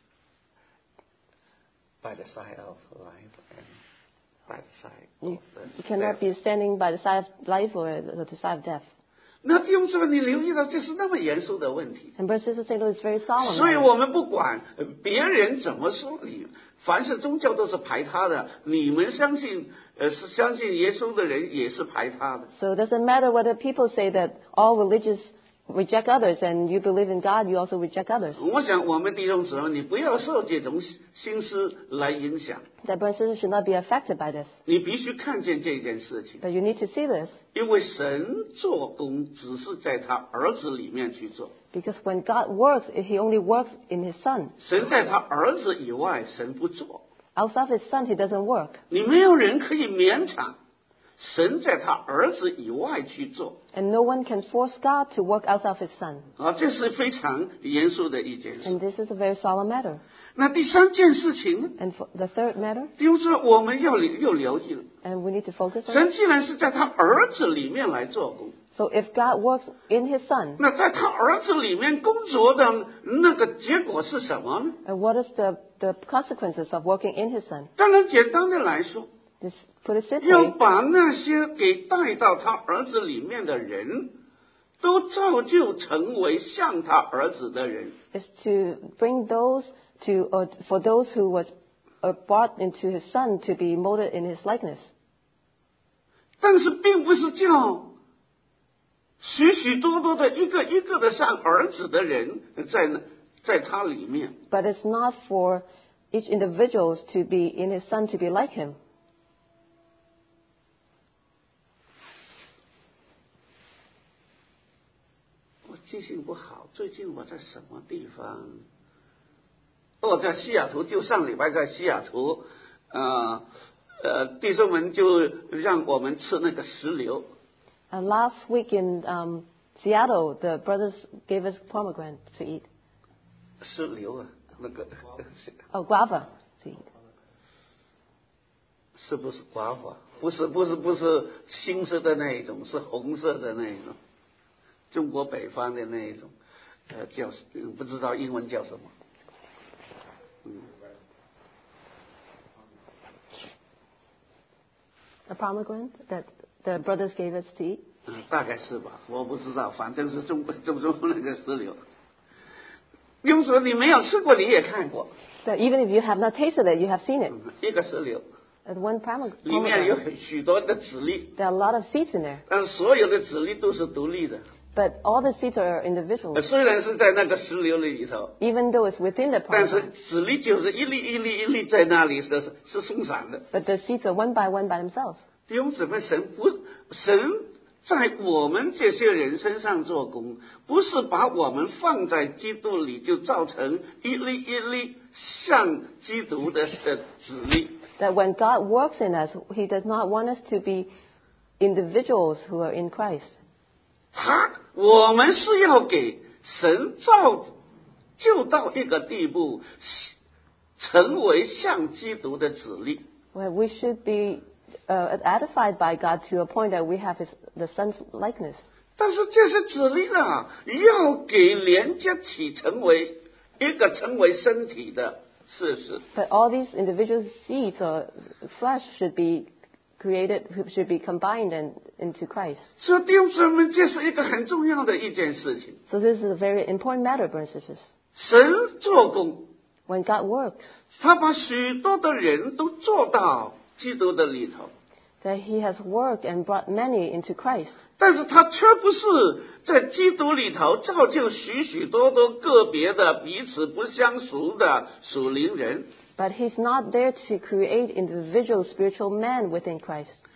by the side of life and by the side of You the cannot be standing by the side of life or the side of death. 那弟兄姊妹，你留意到这是那么严肃的问题。 And brothers and sisters, it's very solemn. 所以我们不管别人怎么说你，凡是宗教都是排他的。你们相信是相信耶稣的人也是排他的。 So it doesn't matter whether people say that all religious reject others and you believe in God, you also reject others. 我想我们弟兄姊妹，你不要受这种心思来影响。 That brothers and sisters should not be affected by this. 你必须看见这件事情。 But you need to see this. 因为神做工只是在他儿子里面去做。 Because when God works, He only works in His Son. 神在他儿子以外，神不做。 Outside of His Son, He doesn't work. 你没有人可以勉强神在他儿子以外去做。 And no one can force God to work outside of His Son. 这是非常严肃的一件事。 And this is a very solemn matter. 那第三件事情呢？ And for the third matter, 就是我们又留意了。 and we need to focus on 神 it. 既然是在他儿子里面来做工， So if God works in His Son, 那在他儿子里面工作的那个结果是什么呢？ and what is the consequences of working in His Son? 当然，简单的来说， Just put it 要 simply, 把那些给带到他儿子里面的人，都造就成为像他儿子的人。 is to bring those to, or for those who were brought into His Son to be molded in His likeness. 但是并不是叫许许多多的一个一个的像儿子的人在他里面。 But it's not for each individual to be in His Son to be like Him. 我记性不好，最近我在什么地方？在西雅图，就上礼拜在西雅图，弟兄们就让我们吃那个石榴。 And last week in Seattle, the brothers gave us pomegranate to eat. 石榴啊，那个 Oh, guava to eat. 是不是瓜花？不是青色的那一种，是红色的那一种，中国北方的那一种，叫不知道英文叫什么。 A pomegranate that the brothers gave us to eat. 大概是吧，我不知道，反正是中那个石榴。用说你没有吃过，你也看过。 So even if you have not tasted it, you have seen it. 一个石榴 At one 里面有 pomegranate, 许多的籽粒， there are a lot of seeds in there. 但是所有的籽粒都是独立的。 But all the seeds are individual. 虽然是在那个石榴里头， Even though it's within the 但是 pomegranate. 籽粒就是一粒一粒一粒在那里，是松散的。 But the seeds are one by themselves. 弟兄姊妹，神在我们这些人身上做工，不是把我们放在基督里就造成一粒一粒像基督的籽粒。 That when God works in us, He does not want us to be individuals who are in Christ. 我们是要给神造就到一个地步，成为像基督的子粒。 Well, we should be edified by God to a point that we have the Son's likeness. 但是这些子粒啊，要给连接起成为身体的事实。 But all these individual seeds or flesh should be combined into Christ. 所以弟兄姊妹，这是一个很重要的一件事情。 So this is a very important matter, brothers and sisters. 神做工， When God works, 他把许多的人都做到基督的里头， that He has worked and brought many into Christ. 但是他却不是在基督里头造就许多个别的彼此不相熟的属灵人。 But He's not there to create individual spiritual men within Christ.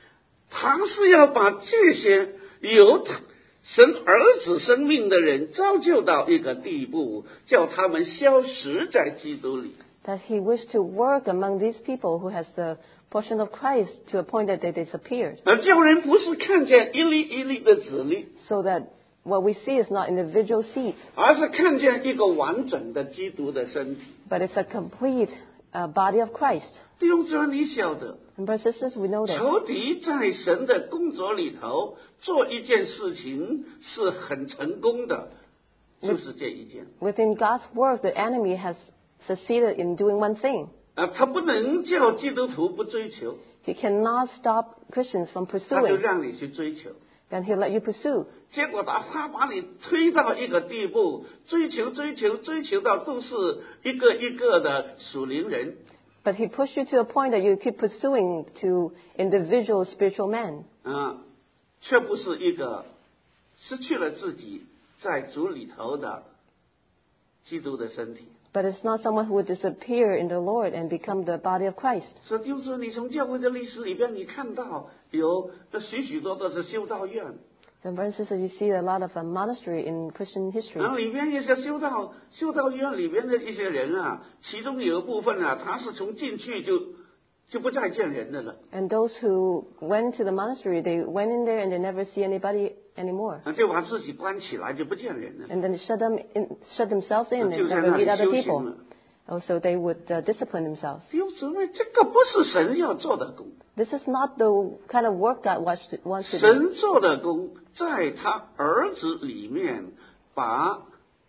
他是要把这些有神儿子生命的人造就到一个地步，叫他们消失在基督里。 That he wished to work among these people who has the portion of Christ to a point that they disappeared. 而叫人不是看见一粒一粒的籽粒， So that what we see is not individual seeds, 而是看见一个完整的基督的身体。 but it's a complete body of Christ. 弟兄姊妹，你晓得， And brothers and sisters, we know that 仇敌在神的工作里头做一件事情是很成功的，就是这一件。 within God's work, the enemy has succeeded in doing one thing. 他不能叫基督徒不追求， He cannot stop Christians from 他就 pursuing. 让你去追求。 Then he'll let you pursue. 结果他把你推到一个地步，追求到都是一个一个的属灵人。 But he pushed you to a point that you keep pursuing to individual spiritual men. 却不是一个失去了自己在主里头的基督的身体。 But it's not someone who would disappear in the Lord and become the body of Christ. 所以就是说，你从教会的历史里边，你看到有许多的是修道院， So, brothers and sisters, you see a lot of a monastery in Christian history. 然后里边一些修道院里边的一些人啊，其中有一部分啊，他是从进去就不再见人的了， And those who went into the monastery, they went in there and they never see anybody anymore. 就把自己关起来，就不见人了， And then they shut themselves in 就 and 在 never 那里 meet other 修行 people. 了。 Also, they would discipline themselves. 弟兄姊妹，这个不是神要做的工， This is not the kind of work God wants to do. 神做的工，在他儿子里面，把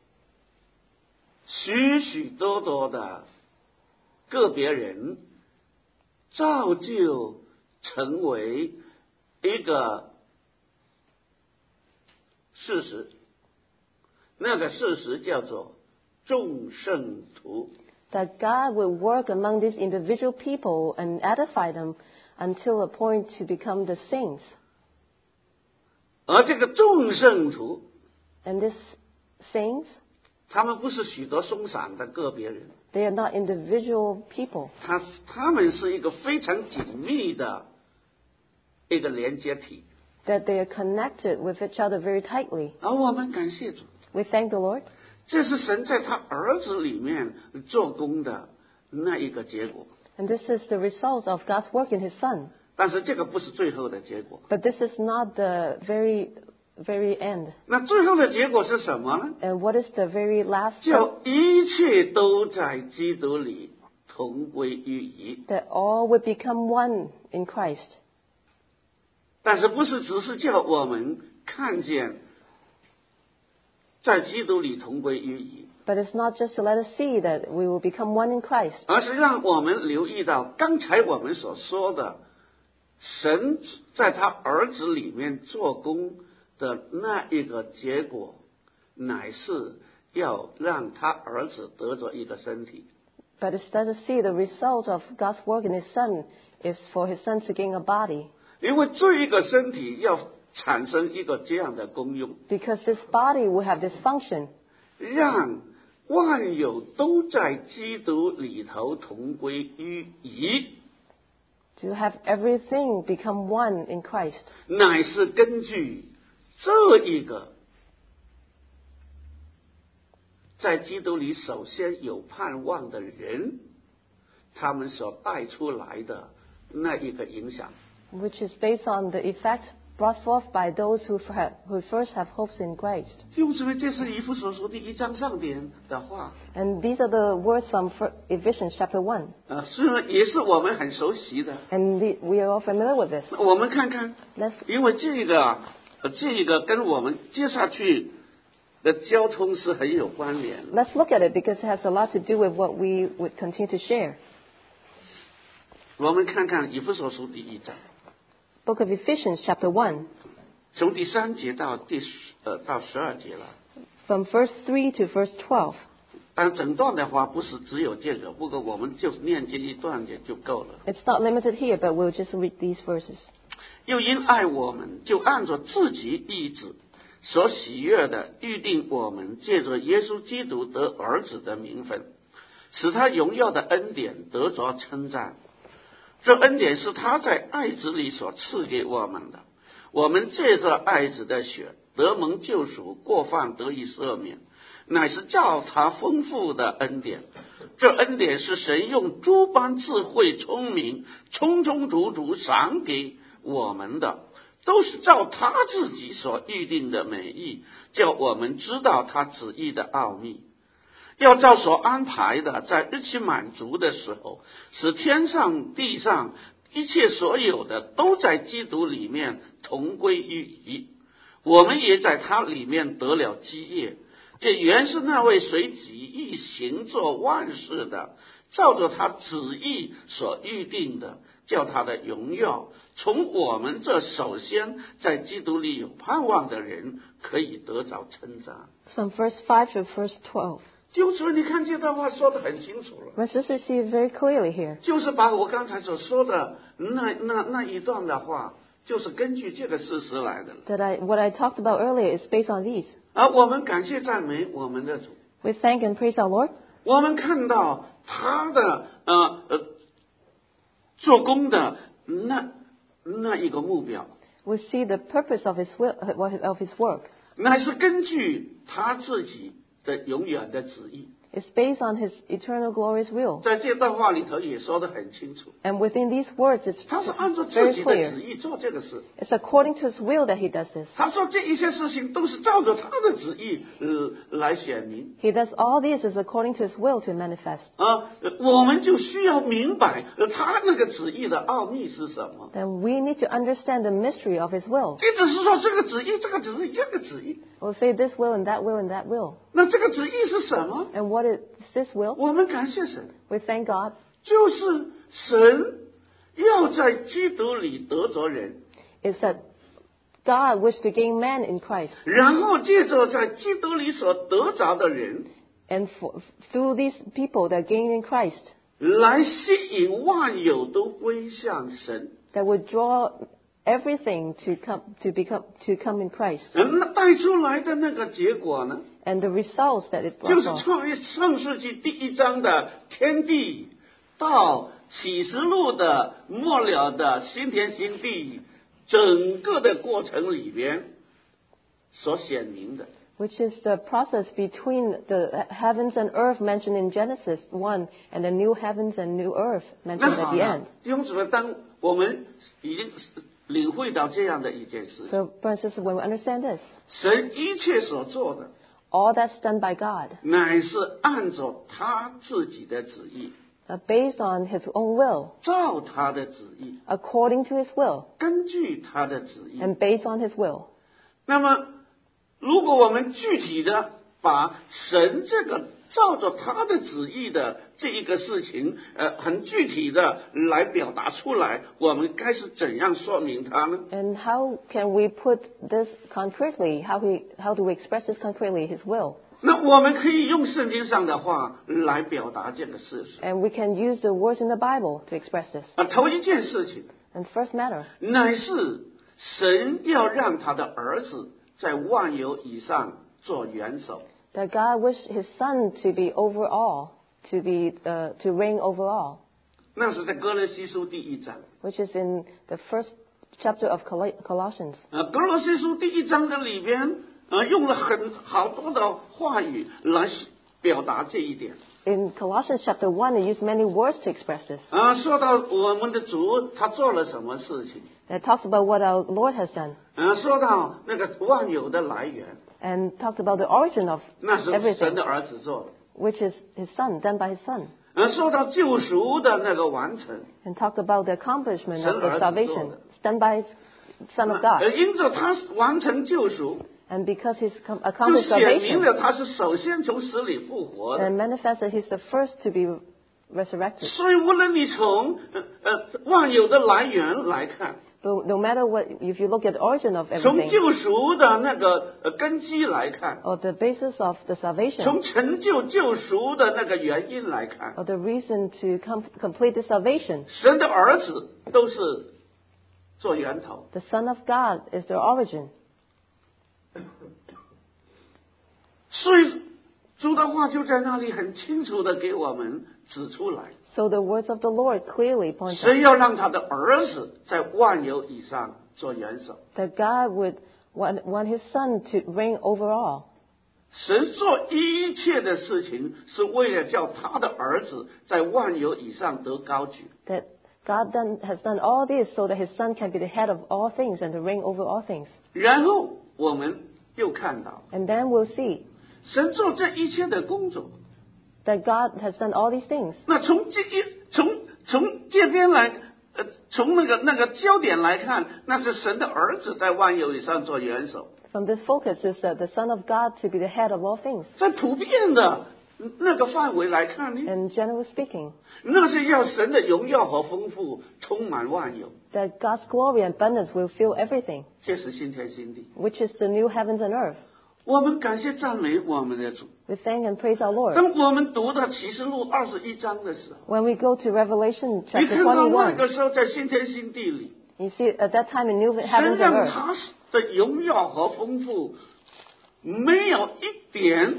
许许多多的个别人造就成为一个事实，那个事实叫做众圣徒。 That God will work among these individual people and edify them until a point to become the saints. 而这个众圣徒， And these saints, 他们不是许多松散的个别人， they are not individual people. 他们是一个非常紧密的一个连接体。 That they are connected with each other very tightly. 而我们感谢主， We thank the Lord. 这是神在他儿子里面做工的那一个结果。 And this is the result of God's work in His Son. 但是这个不是最后的结果。 But this is not the very end. 那最后的结果是什么呢？ And what is the very last? 叫一切都在基督里同归于一。 That all would become one in Christ. 但是不是只是叫我们看见在基督里同归于一， But it's not just to let us see that we will become one in Christ. 而是让我们留意到刚才我们所说的，神在他儿子里面做工的那一个结果，乃是要让他儿子得着一个身体。 But it's let us see the result of God's work in His Son is for His Son to gain a body. 因为这一个身体要产生一个这样的功用， Because this body will have this function 让万有都在基督里头同归于一， to have everything become one in Christ. 乃是根据这一个在基督里首先有盼望的人，他们所带出来的那一个影响。 Which is based on the effect brought forth by those who first have hopes in Christ. 弟兄姊妹，这是以弗所书第1章上边的话， And these are the words from Ephesians chapter 1. 虽然也是我们很熟悉的。 And we are all familiar with this. 我们看看， Let's 因为这个跟我们接下去的交通是很有关联。 Let's look at it because it has a lot to do with what we would continue to share. 我们看看以弗所书第1章。 Book of Ephesians chapter 1, 从第3节到到12节了。 from verse 3 to verse 12. 但整段的话不是只有这个，不过我们就念这一段也就够了。 It's not limited here, but we'll just read these verses. 又因爱我们，就按着自己意志所喜悦的预定我们，借着耶稣基督得儿子的名分，使他荣耀的恩典得着称赞。 这恩典是他在爱子里所赐给我们的，我们借着爱子的血得蒙救赎，过犯得以赦免，乃是叫他丰富的恩典。这恩典是神用诸般智慧聪明充充足足赏给我们的，都是照他自己所预定的美意，叫我们知道他旨意的奥秘，要照所安排的，在日期满足的时候，使天上地上一切所有的都在基督里面同归于一。我们也在他里面得了基业。这原是那位随己意行作万事的，照着他旨意所预定的，叫他的荣耀从我们这首先在基督里有盼望的人可以得着称赞。 From verse 5 to verse 12. 就是你看这段话说得很清楚了， My sisters see it very clearly here. 就是把我刚才所说的那一段的话，就是根据这个事实来的。 What I talked about earlier is based on these. 而我们感谢赞美我们的主， We thank and praise our Lord. 我们看到他的做工的那一个目标， We see the purpose of his will, of his work. 乃是根据他自己的永远的旨意。 It's based on his eternal glorious will. 在这段话里头也说得很清楚， And within these words, it's 他是按照自 very 己的 clear. 旨意做这个事。 It's according to his will that he does this. 他说这一些事情都是照着他的旨意来显明 He does all this is according to his will to manifest. 我们就需要明白他那个旨意的奥秘是什么。 Then we need to understand the mystery of his will. 这只是说这个旨意，这个旨意，这个旨意， We'll say this will and that will and that will. 那这个旨意是什么？ And what is this will? 我们感谢神， We thank God. 就是神要在基督里得着人， Is that God wished to gain man in Christ. 然后借着在基督里所得着的人， And through these people that gain in Christ, 来吸引万有都归向神。 that would draw everything to come in Christ. 那带出来的那个结果呢？ And the results that it 就 brought 是 forth. 创世纪第1章的天地，到启示录的末了的新天新地，整个的过程里边所显明的。 Which is the process between the heavens and earth mentioned in Genesis 1 and the new heavens and new earth 那 mentioned 好 at the 了 end. 弟兄姊妹，当我们已经领会到这样的一件事， So, brothers and sisters, when we understand this, 神一切所做的， all that's done by God, 乃是按照他自己的旨意， based on his own will, 照他的旨意， according to his will, 根据他的旨意。 and based on his will. 那么，如果我们具体的把神这个照着他的旨意的这一个事情，很具体的来表达出来，我们该是怎样说明它呢？ And how can we put this concretely? How do we express this concretely? His will. 那我们可以用圣经上的话来表达这个事实。 And we can use the words in the Bible to express this. 头一件事情， And first matter, 乃是神要让他的儿子在万有以上做元首。 that God wished his son to be over all, to reign over all, 那是在哥罗西书第1章。 which is in the first chapter of Colossians. 哥罗西书第1章的里边，用了好多的话语来表达这一点。 In Colossians chapter 1, it used many words to express this. 说到我们的主他做了什么事情， It talks about what our Lord has done, 说到那个万有的来源， and talks about the origin of 那是神 everything, 的儿子做的。 which is his son, done by his son. 说到救赎的那个完成， And talk about the accomplishment of the 神儿子做的。 salvation, done by Son of God. 因着他完成救赎， And because he's 就 accomplished 显明 salvation, 了他是首先从死里复活的。 and manifests that he's the first to be resurrected. 所以无论你从万有的来源来看， No matter what, if you look at the origin of 从 everything, 救赎的那个根基来看， or the basis of the salvation, 从成就救赎的那个原因来看， or the reason to complete the salvation, 神的儿子都是做源头。 the Son of God is the origin. 所以主的话就在那里很清楚的给我们指出来。 So the words of the Lord clearly point 神 out 要让他的儿子在万有以上做元首。 that God would want his son to reign over all. 神做一切的事情，是为了叫他的儿子在万有以上得高举。 That God has done all this so that his son can be the head of all things and to reign over all things. 然后我们又看到， And then we'll see 神做这一切的工作。 that God has done all these things. 那从这边来，从那个焦点来看，那是神的儿子在万有以上做元首。 From this focus is the Son of God to be the head of all things. 在普遍的那个范围来看呢， And generally speaking, 那是要神的荣耀和丰富充满万有， that God's glory and abundance will fill everything, 这是新天新地。 which is the new heavens and earth. 我们感谢赞美我们的主。 We thank and praise our Lord. 当我们读到启示录21章的时候， When we go to Revelation 你 chapter 看到那 21, 个时候在新天新地里， you see at that time in new 神 heavens and 让 earth, 他的荣耀和丰富没有一点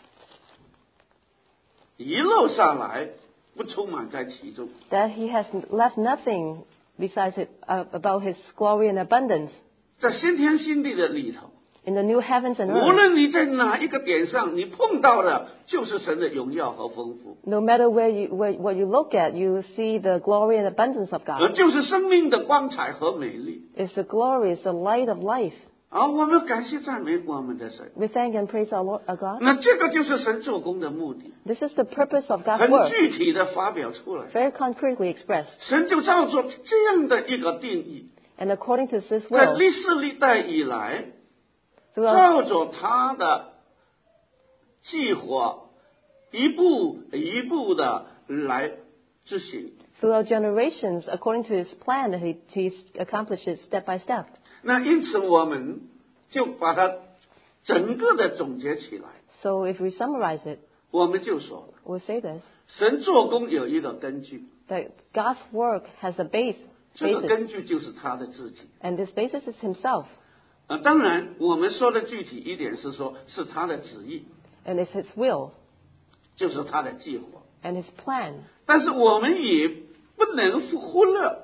遗漏下来，不充满在其中。 that he has left nothing besides about his glory and abundance 在新天新地的里头， in the new heavens and 无 earth. 论你在哪一个点上，你碰到的就是神的荣耀和丰富， No matter what you look at, you see the glory and abundance of 而 God. 就是生命的光彩和美丽。 It's the glory, it's the light of life. 而我们感谢赞美我们的神。 We thank and praise our Lord, our God. 那这个就是神做工的目的， This is the purpose of God's 很 work, 具体的发表出来。 very concretely expressed. 神就照着这样的一个定义， And according to this 在 will, 历世历代以来， throughout, 照着他的计划，一步一步的来执行。 throughout generations, according to his plan, he accomplishes step by step. 那因此我们就把它整个的总结起来， So if we summarize it, 我们就说， we'll say this, 神做工有一个根据， that God's work has a 这个 basis, 根据就是他的自己。 and this basis is himself, 当然，我们说的具体一点是说，是他的旨意， and it's his will 就是他的计划。 and his plan. 但是我们也不能忽略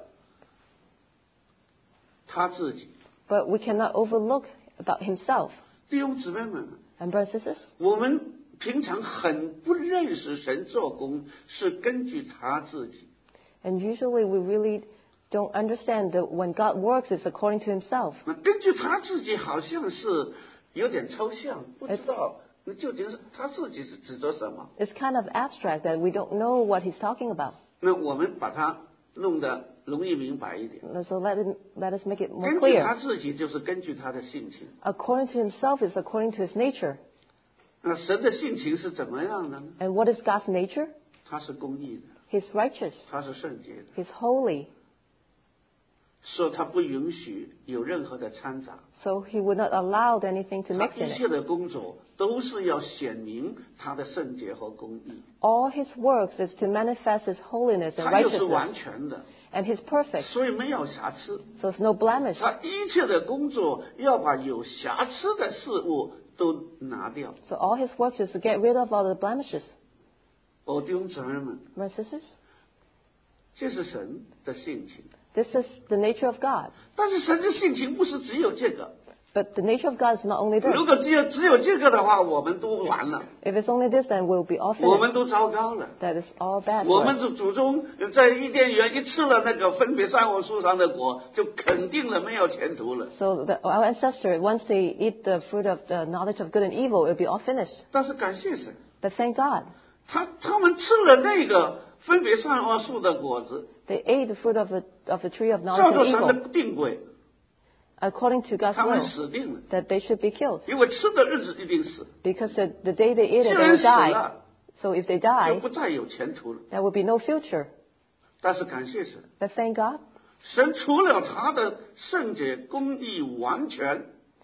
他自己。 But we cannot overlook about himself. 弟兄姊妹们， And brothers and sisters, 我们平常很不认识神做工是根据他自己， and usually we really don't understand that when God works, it's according to himself. 根据他自己好像是有点抽象，不知道那究竟是他自己是指着什么。 It's kind of abstract that we don't know what he's talking about. 那我们把它弄得容易明白一点。 So let us make it more 根据他 clear. 自己就是根据他的性情。 According to himself is according to his nature. 那神的性情是怎么样的呢？ And what is God's nature? 他是公义的， He's righteous. 他是圣洁的， He's holy. 说他不允许有任何的掺杂。 So he would not allow anything to 他 mix in 一 it. 切的工作都是要显明他的圣洁和公义， All his works is to manifest his holiness and 他又是完 righteousness. 全的， And he's perfect. 所以没有瑕疵。 So it's no blemish. 他一切的工作要把有瑕疵的事物都拿掉。 So all his works is to get rid of all the blemishes. 弟兄姊妹们， Brothers and sisters, 这是神的性情。 this is the nature of God. 但是神的性情不是只有这个， But the nature of God is not only this. 如果只有这个的话，我们都完了， If it's only this, then we'll be all 我 finished. 们都糟糕了。 That is all bad 我 for 们 us. 的祖宗在伊甸园一吃了那个分别善恶树上的果，就肯定了没有前途了。 So our ancestors, once they eat the fruit of the knowledge of good and evil, it will be all finished. 但是感谢神， But thank God, 他们吃了那个分别善恶树的果子， they ate the fruit of the tree of 照 knowledge 着 of 神 evil 的定规， according to God's 他们 will, 死定了， that they should be killed. 因为吃的日子一定死， Because the day they eat 既 it, they 然 will 死 die. 了， So if they 就 die, 不再有前途了。 there will be no future. 但是感谢神， But thank God, 神除了他的圣洁、公义、完全，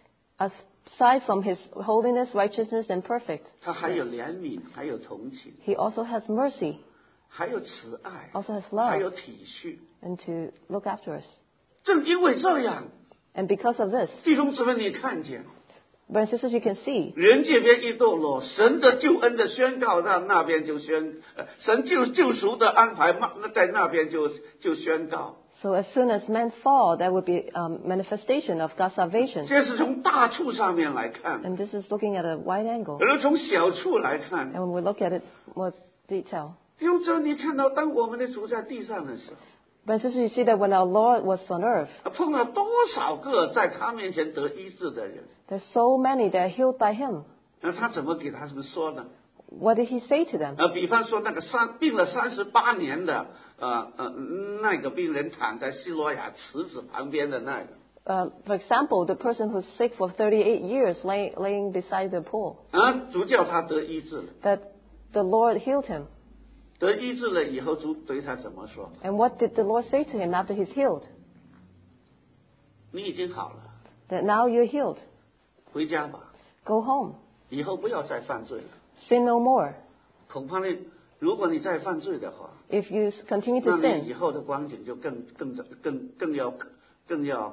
aside from his holiness, righteousness, and perfect, 他还有怜悯，还有同情， he also has mercy, 还有慈爱， also has 还 love, 有体恤。 and to look after us. 正因为这样， And because of this, 弟兄姊妹，你看见 Brothers and sisters, you can see 人这边一堕落，神的救恩的宣告那边就神救赎的安排在那边就宣告。 So as soon as men fall, there will be a manifestation of God's salvation. 这是从大处上面来看， And this is looking at a wide angle. 而从小处来看。 And when we look at it more detail. 弟兄姊妹，你看到当我们的主在地上的时候， Brothers and sisters, you see that when our Lord was on earth, 碰了多少个在他面前得医治的人？ there's so many that are healed by him. 那他怎么给他们说呢？ What did he say to them? 比方说那个病了38年的那个病人躺在希罗亚池子旁边的那个。 For example, the person who's sick for 38 years laying beside the pool, 主叫他得医治了， that the Lord healed him. 得医治了以后，主对他怎么说？ And what did the Lord say to him after he's healed? 你已经好了， That now you're healed. 回家吧， Go home. 以后不要再犯罪了。 Sin no more. 恐怕呢，如果你再犯罪的话， If you continue 那 to 你 sin, 以后的光景就更要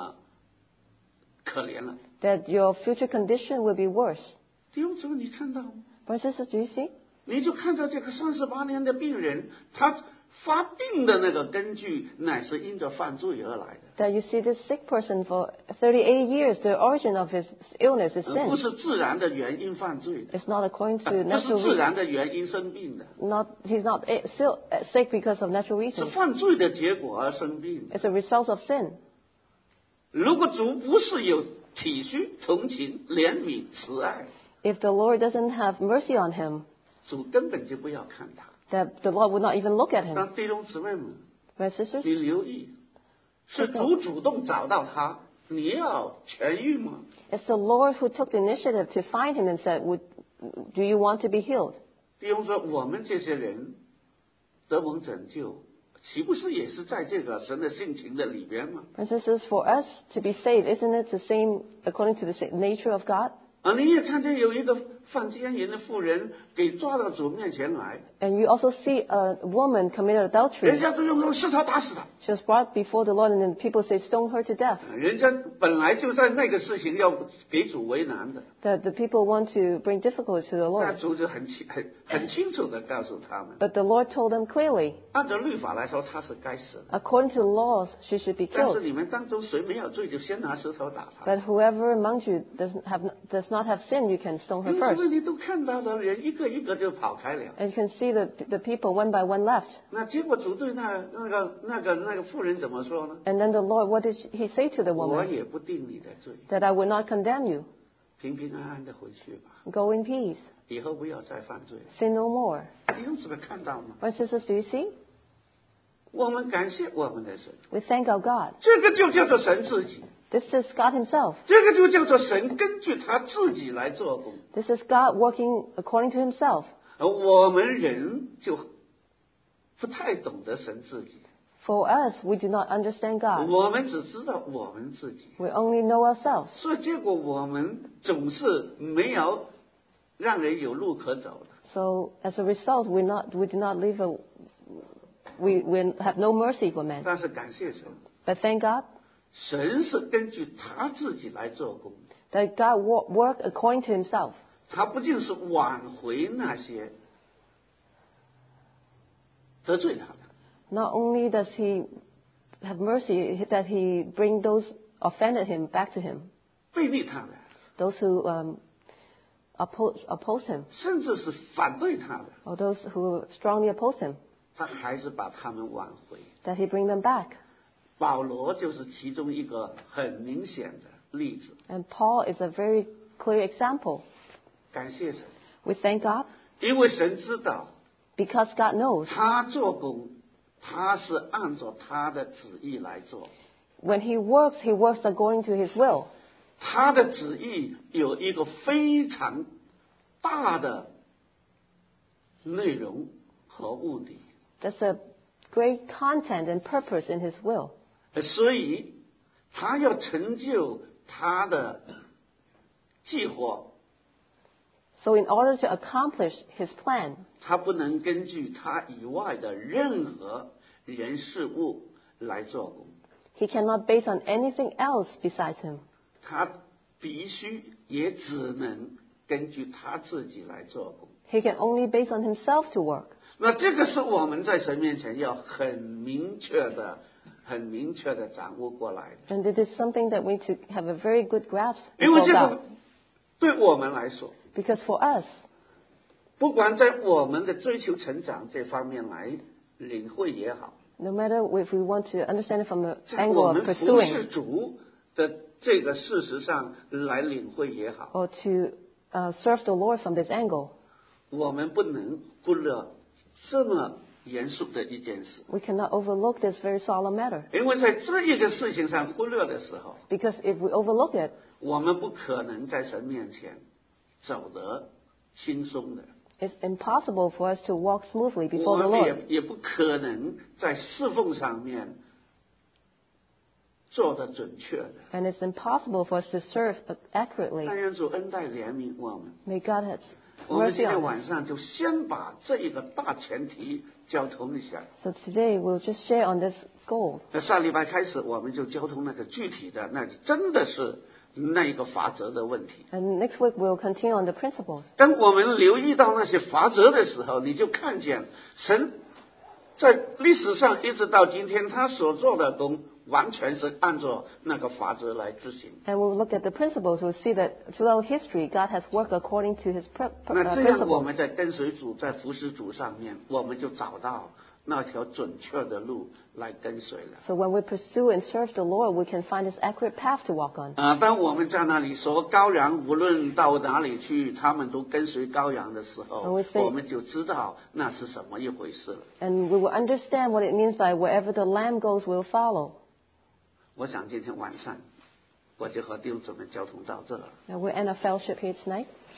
可怜了。 that your future condition will be worse. 弟兄姊妹，你看到吗？ Brothers and sisters, do you see? 你就看到这个38年的病人，他发病的那个根据乃是因着犯罪而来的， That you see this sick person for 38 years, the origin of his illness is 不 sin. 是自然的原因犯罪的， It's not according to 不是 natural 自 reasons. 然的原因生病的， He's not still sick because of natural 是 reasons. 犯罪的结果而生病。 It's a result of sin. 如果主不是有体恤、同情、怜悯、慈爱， If the Lord doesn't have mercy on him, 主根本就不要看他。 that the Lord would not even look at him. 但弟兄姊妹们， Brothers and sisters, 你留意，是主主动找到他，你要痊愈吗？ it's the Lord who took the initiative to find him and said, do you want to be healed? 弟兄说，我们这些人得蒙拯救，岂不是也是在这个神的性情的里边吗？ Brothers and sisters, for us to be saved, isn't it the same according to the nature of God? 你也看见有一个犯奸淫的妇人给抓到主面前来， And you also see a woman committed 人 adultery. 家都用石头打死他。 She was brought before the Lord, and then people say, stone her to death. 人家本来就在那个事情要给主为难的， That the people want to bring difficulty to the 那 Lord. 主就很清楚的告诉他们， But the Lord told them clearly, 按照律法来说他是该死的， according to the laws, she should be 但是 killed. 你们当中谁没有罪，就先拿石头打他。 But whoever among you does not have sin, you can stone her 因为 first. 你都看到的人一个一个就跑开了。 And you can see the people one by one left. 那结果主对那个妇人怎么说呢？ And then the Lord, what did he say to the 我 woman? 也不定你的罪， That I will not condemn you. 平平安安的回去吧， Go in peace. 以后不要再犯罪。 Sin no more. 弟兄姊妹看到吗？ Brothers and sisters, do you see? 我们感谢我们的神， We thank our God. 这个就叫做神自己， This is God himself. 这个就叫做神根据他自己来做工。 This is God working according to himself. 而我们人就不太懂得神自己， For us, we do not understand God. 我们只知道我们自己， We only know ourselves. 所以结果我们总是没有让人有路可走的。 So as a result, we do not live we have no mercy for men. 但是感谢神， But thank God 神是根据他自己来做工， that God worked according to himself. 他不仅是挽回那些得罪他的， Not only does he have mercy, that he bring those offended him back to him, 背逆他的， those who oppose him, 甚至是反对他的， or those who strongly oppose him, 他还是把他们挽回。 that he bring them back. 保罗就是其中一个很明显的例子。 And Paul is a very clear example. 感谢神， We thank God 因为神知道 because God knows 他做工，他是按照他的旨意来做。 when he works according to his will. 他的旨意有一个非常大的内容和目的， There's a great content and purpose in his will. 所以他要成就他的计划， So in order to accomplish his plan, 他不能根据他以外的任何人事物来做工。 he cannot base on anything else besides him. 他必须也只能根据他自己来做工。 He can only base on himself to work. 那这个是我们在神面前要很明确的掌握过来的。 And it is something that we need to have a very good grasp 因为 before 这 God. 个对我们来说， Because for us, 不管在我们的追求成长这方面来领会也好， no matter if we want to understand it from the 在 angle 我 of 们服侍 pursuing 主的这个事实上来领会也好， or to serve the Lord from this angle, 我们不能忽略这么严肃的一件事。 we cannot overlook this very solemn matter. 因为在这一个事情上忽略的时候， Because if we overlook it, 我们不可能在神面前走得轻松的， it's impossible for us to walk smoothly 我 before the 们 Lord. 也不可能在侍奉上面做得准确的。 And it's impossible for us to serve 但 accurately. 愿主恩待怜悯我们。 May God have 我们 mercy 今天 on us. 晚上就先把这一个大前提交通一下。 So today we'll just share on this goal. 那上礼拜开始，我们就交通那个具体的，那真的是那一个法则的问题。 And next week we'll continue on the principles. 当我们留意到那些法则的时候，你就看见神在历史上一直到今天，他所做的工完全是按照那个法则来执行。 And we'll look at the principles. We'll see that throughout history, God has worked according to His 那这样，我 principles. 们在跟随主、在服侍主上面，我们就找到那条准确的路来跟随了。 So when we pursue and serve the Lord, we can find this accurate path to walk on. 当我们在那里说羔羊无论到哪里去，他们都跟随羔羊的时候， And we say- 我们就知道那是什么一回事了。 And we will understand what it means by wherever the Lamb goes, we'll follow. 我想今天晚上我就和弟兄姊妹交通到这了。 Now we'll end our fellowship here tonight.